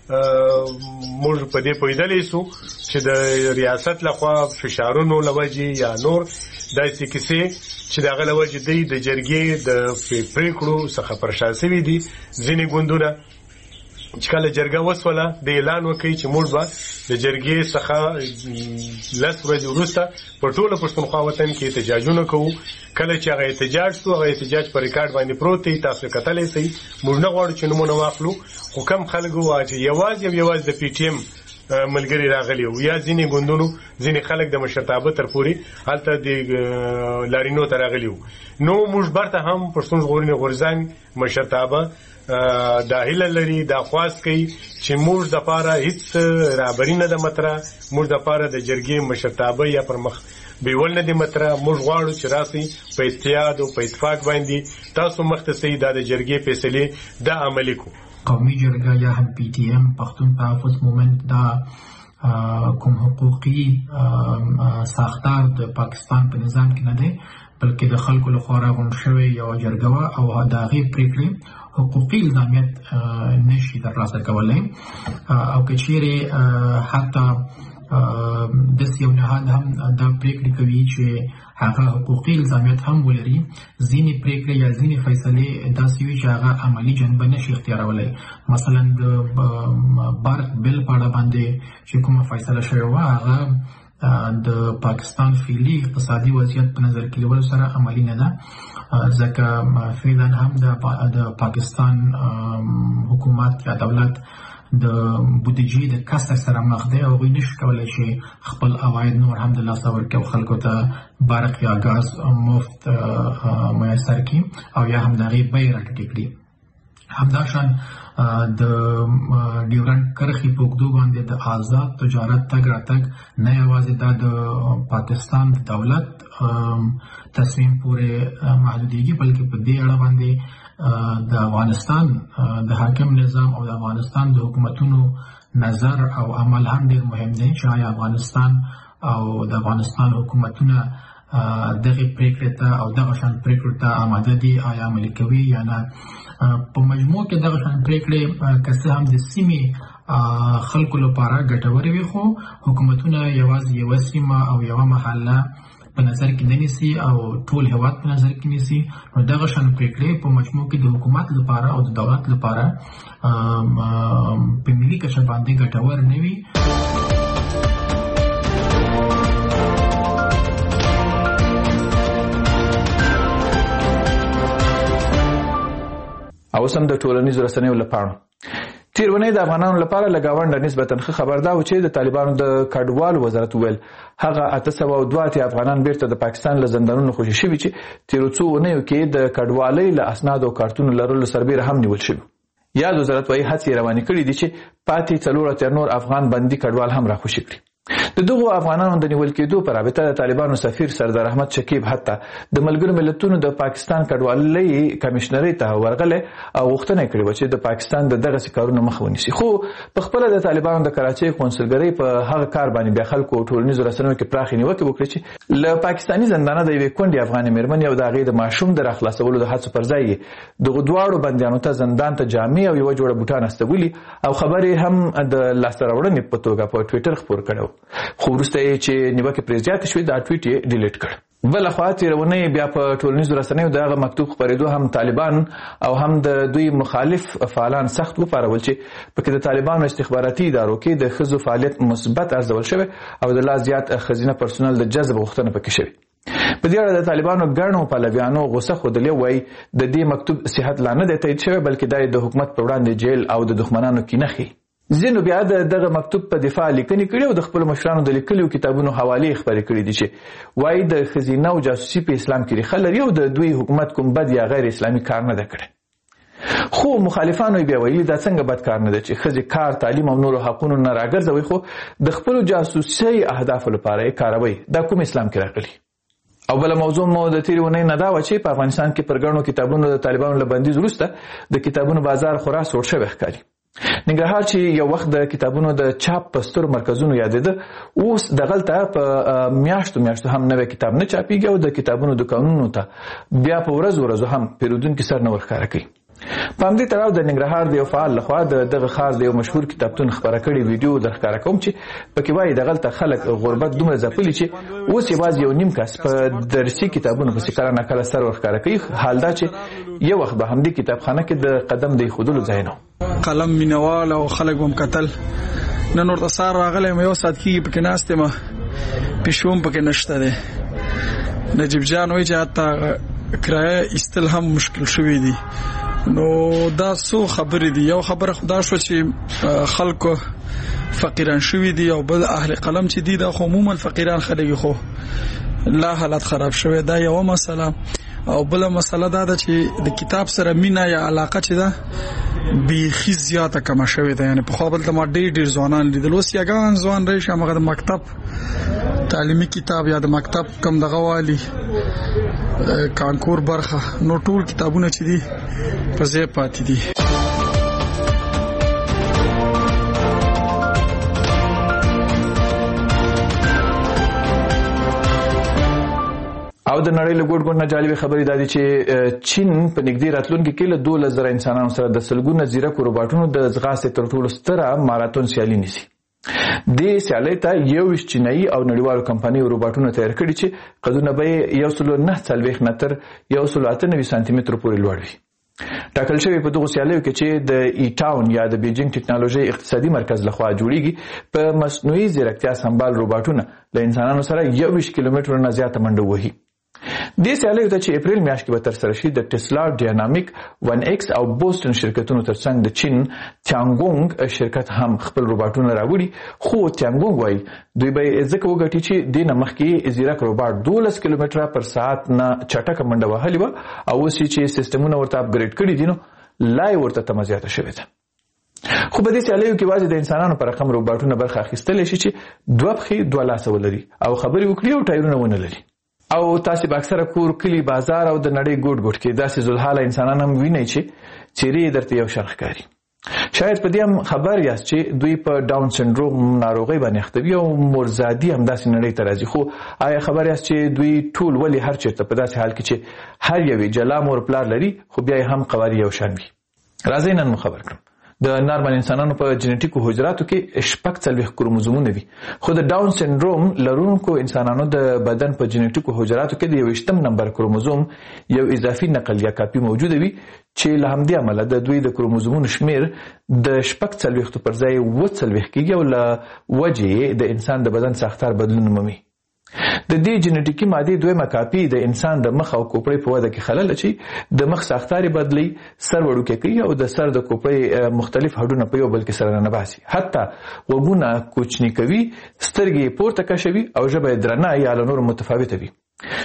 موږ په دې پوهېدلی سو چې د ریاست لخوا فشارونو له وجې یا نور داسې کیسې چې د هغه له وجې دی د جرګې د پرېکړو څخه پر شا سوي دي. ځینې ګوندونه چې کله جرګه وسوله د اعلان وکړي چې موږ به د جرګې څخه لس ورځې وروسته په ټوله پښتونخوا وطن کې احتجاجونه کوو. کله چې هغه احتجاج شو هغه احتجاج په ریکارډ باندې پروت دی، تاسو کتلی شئ. موږ نه غواړو چې نومونه واخلو، خو کم خلک وو چې یوازې او یوازې د پی ټي ایم ملګري راغلي وو یا ځینې ګوندونو ځینې خلک د مشرتابه تر پورې هلته د لارینو ته راغلي وو. نو موږ برته هم پښتون ژغورنې غورځنګ مشرتابه دا هیله لري، دا خواست کوي چې موږ دپاره هیڅ رابري نه ده مطرح، موږ دپاره د جرګې مشرتابه یا پر مخ بیول نه دي مطرح. موږ غواړو چې راسئ په اتحاد او په اتفاق باندې تاسو مخته سئ دا د جرګې فیصلې دا عملي کړو. قومي جرګه یا هم پی ټی ایم پښتون تحفظ مومنت دا کوم حقوقي ساختار د پاکستان په نظام کې نه دی، بلکې د خلکو لخوا راغونډ شوې یوه جرګه وه او د هغې پرېکړې حقوقي الزامیت نشي ترلاسه کولی. او که چیرې حتی داسې یو نهاد هم دا پرېکړې کوي چې هغه حقوقي الزامیت هم ولري، ځینې پرېکړې یا ځینې فیصلې داسې وي چې هغه عملي جنبه نشي اختیارولی. مثلا د برق بل په اړه باندې چې کومه فیصله شوې وه هغه د پاکستان فعلي اقتصادي وضعیت په نظر کې نیولو سره عملي نه ده، ځکه فعلا هم د پاکستان حکومت یا دولت د بودیجې د کسر سره مخ دی او هغوی نشي کولی چې خپل عواید نور هم د لاسه ورکړي او خلکو ته برق یا ګاز مفت میسر کړي او یا هم د هغې بیې راټیټې کړي. همداشان د ډیورنډ کرښې په اوږدو باندې د آزاد تجارت تګ راتګ نه یوازې دا د پاکستان د دولت تصمیم پورې محدودېږي، بلکې په دې اړه باندې د افغانستان د حاکم نظام او د افغانستان د حکومتونو نظر او عمل هم ډېر مهم دی چې آیا افغانستان او د افغانستان حکومتونه دغه پریکړې ته او دغه شان پریکړو ته آماده دي، آیا عملي کوي یا نه. په مجموع کې دغه شان پریکړې که څه هم د سیمې خلکو لپاره ګټورې وي، خو حکومتونه یوازې یوه سیمه او یوه محله په نظر کې نه نیسي او ټول هېواد په نظر کې نیسي. نو دغه شان پریکړې په مجموع کې د حکومت لپاره او د دولت لپاره په ملي کچه باندې ګټور نه وي. او سم د ټولنیزو رسنیو لپاره تیرونی د افغانانو لپاره لګاونډه نسبتا ښه خبر دا و چې د طالبانو د کډوالو وزارت ویل هغه اته سوه او دوه اتیا افغانان بیرته د پاکستان له زندانونو خوشي شوي چې تیرو څو اونیو کې د کډوالۍ له اسنادو او کارتونو لرلو سربیره هم نیول شوي. یاد وزارت وایي هڅې روانې کړي دي چې پاتې څلور اتیا نور افغان بندي کډوال هم راخوشي کړي. د دغو افغانانو د نیول کېدو په رابطه د طالبانو سفیر سردار احمد شکیب حتی د ملګرو ملتونو د پاکستان کډوالۍ کمشنري ته ورغلی او غوښتنه کړې وه چې د پاکستان د دغسې کارونو مخه ونیسي، خو په خپله د طالبانو د کراچۍ قونسلګرۍ په هغه کار باندې بیا خلکو ټولنیزو رسنیو کې پراخې نیوکې وکړې چې له پاکستاني زندانه د یوې کونډې افغانې مېرمنې او د هغې د ماشوم د راخلاصولو د هڅو پر ځای یې دغو دواړو بندیانو ته زندان ته جامې او یوه جوړه بوټان استولي او خبر یې هم د لاسته راوړنې په توګه په ټویټر خپور کړی، خو وروسته یې چې نیوکې پرې زیاتې شوې دا ټویټ یې ډیلیټ کړ. بله خوا تېره اونۍ بیا په ټولنیزو رسنیو د هغه مکتوب خپرېدو هم طالبان او هم د دوی مخالف فعالان سخت وپارول چې پکې د طالبانو استخباراتي ادارو کې د ښځو فعالیت مثبت ارزول شوی او د لا زیات ښځینه پرسونل د جذب غوښتنه پکې شوې. په دې اړه د طالبانو ګڼو پلویانو غوسه ښودلې، وایي د دې مکتوب صحت لا نه دی تایید شوی بلکې دا د حکومت په وړاندې جیل او د دښمنانو کینه ښیي. ځینو بیا د دغه مکتوب په دفاع لیکنې کړي او د خپلو مشرانو د لیکلو کتابونو حوالې خپرې کړي دي چې وایي د ښځینه او جاسوسي په اسلام کې ریښه لري او د دوی حکومت کوم بد یا غیر اسلامي کار نه ده کړی. خو مخالفانو بیا ویلي دا څنګه بد کار نه ده چې ښځې کار، تعلیم او نورو حقونو نه راګرځوي خو د خپلو جاسوسۍ اهدافو لپاره یې کاروي. دا کوم اسلام کې راغلي؟ او بله موضوع مو د تېرې اونۍ نه دا وه چې په افغانستان کې پر ګڼو کتابونو د طالبانو له بندیز وروسته د کتابونو بازار خورا سوړ شوی ښکاري. ننګرهار چې یو وخت د کتابونو د چاپ په سترو مرکزونو یادېده، اوس دغلته په میاشتو میاشتو هم نوی کتاب نه چاپېږي او د کتابونو دکانونو ته بیا په ورځو ورځو هم پیرودونکي سر نه ورښکاره کوي. په همدې تړاو د ننګرهار د یو فعال لخوا د دغه ښار د یو مشهور کتابتون خپره کړې ویډیو درښکاره کوم چې پکې وایي دغلته خلک غربت دومره ځپلي چې اوس یوازې یو نیم کس په درسي کتابونو پسې کله ناکله سر ورښکاره کوي، حال دا چې یو وخت به همدې کتابخانه کې د قدم د ایښودلو ځای نه و. قلم مینوال او خلک به م کتل. نن ورته سهار راغلی یم، یو ساعت کېږي پکې ناست یم، پیشو هم پکې نشته دی. نجیب جان وایي چې حتی کرایه ایستل هم مشکل شوي دي. نو دا څو خبرې دي. یو خبره خدا شو چې خلکو فقیران شوي دي او بل اهل قلم چې دي دا خو عموما فقیران خلک خو لا حالت خراب شوی. دا یو مسله. او بل مسله دا ده چې د کتاب سره مینا یا علاقه چې ده بیخي زیاته کمه شوې ده. یعنی په خو بل ته ما ډېر ډېر ځوانان لیدل، اوس یګان ځوان راشي هغه د مکتب تعلیمي کتاب یا د مکتب کم دغه والی کانکور برخه نو ټول کتابونه چې دي په ځای پاتې دي. او د نړۍ له ګوټ ګوټ نه جالبې خبرې دا دي چې چین په نږدې راتلونکي کې له دولس زره انسانانو سره د سلګونه ځیرکو روباټونو د ځغاستې تر ټولو ستره ماراتون سیالي نیسي. دې سیالۍ ته یوویشت چینایي او نړیوالو کمپنیو روباټونه تیار کړي چې قدونه به یې یو سلو نهه څلوېښت نه تر یو سلو اته نوي سانتي مترو پورې لوړ وي. ټاکل شوی په دغو سیالیو کې چې د ای ټاون یا د بیجینګ ټکنالوژي اقتصادي مرکز لخوا جوړیږي په مصنوعي ځیرکتیا سمبال روباټونه له انسانانو سره یوویشت کیلومترو نه زیاته منډه وهي. دې سیالیو ته چې اپریل میاشت کې به ترسره شي د ټسلا، ډاینامیک، ون ایکس او بوسټن شرکتونو ترڅنګ د چین تیانګونګ شرکت هم خپل روباټونه راوړي. خو تیانګونګ وایي دوی به ځکه وګټي چې دې نه مخکې ځیرک روباټ دولس کیلومتره پر ساعت نه چټکه منډه وهلې وه او اوس چې سیستمونه ورته اپګریډ کړي دي نو لا یې ورته تمه زیاته شوې ده. خو په دې سیالیو کې یوازې د انسانانو په رقم روباټونه برخه اخیستلی شي چې دوه پښې دوه لاسه ولري او خبرې وکړي او ټایرونه ونه لري. او تاسې به اکثره کور، کلي، بازار او د نړۍ ګوټ ګوټ کې داسې ذوالحاله انسانان هم وینئ چې څېرې یې درته یو شان ښکاري. شاید په دې هم خبر یاست چې دوی په ډاون سنډروم ناروغۍ باندې اخته وي او مورزادي همداسې نړۍ ته راځي. خو آیا خبر یاست چې دوی ټول ولې هر چېرته په داسې حال کې چې هر یوې جلا مور پلار لري خو بیا یې هم قواري یو شان وي؟ راځئ نن مو خبر کړم. د نارمل انسانانو په جنټیکو حجراتو کې شپږ څلوېښت کروموزومونه وي، خو د ډاون سنډروم لرونکو انسانانو د بدن په جنټیکو حجراتو کې د یوویشتم نمبر کروموزوم یو اضافي نقل یا کاپي موجوده وي چې له همدې امله د دوی د کروموزومونو شمیر د شپږ څلوېښتو پر ځای اووه څلوېښت کېږي او له وجې د انسان د بدن ساختار بدلون مومي. د دې جنټیکي مادې دویمه کاپي د انسان د مخ او کوپړۍ په وده کې خلل اچوي، د مخ ساختار بدلی، سر وړوکی کوي او د سر د کوپړۍ مختلف هډونه په یو بل کې سره ننباسي، حتی غوږونه کوچني کوي، سترګې پورته کشوي او ژبه یې درنه یا له نورو متفاوته وي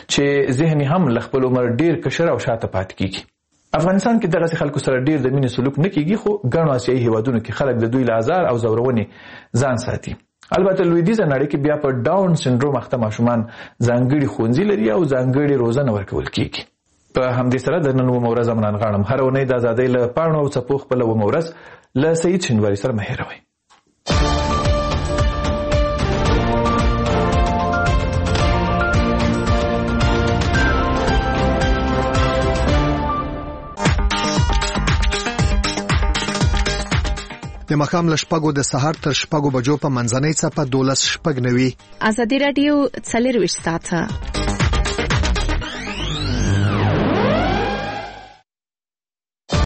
چې ذهن هم له خپل عمر ډیر کشر او شاته پاتې کیږي. افغانستان کې دغسې خلکو سره ډیر د مینې سلوک نه کیږي، خو ګڼو اسیایي هیوادونو کې خلک د دوی له ازار او ځورونې ځان ساتي. البته لویدیزه نړۍ کې بیا په ډاون سنډروم اخته ماشومان ځانګړي ښوونځي لري او ځانګړي روزنه ورکول کیږي. په همدې سره د نن ومه ورځ منان غاړم هر اونۍ د ازادۍ له پاڼو او څپو خپله ومه ورځ له سعید شینواري سره مه هېروئ. د ماښام له شپږو د سهار تر شپږو بجو په منځنۍ څپه دولس شپږ نوي ازادي راډیو څلرویشت ساعته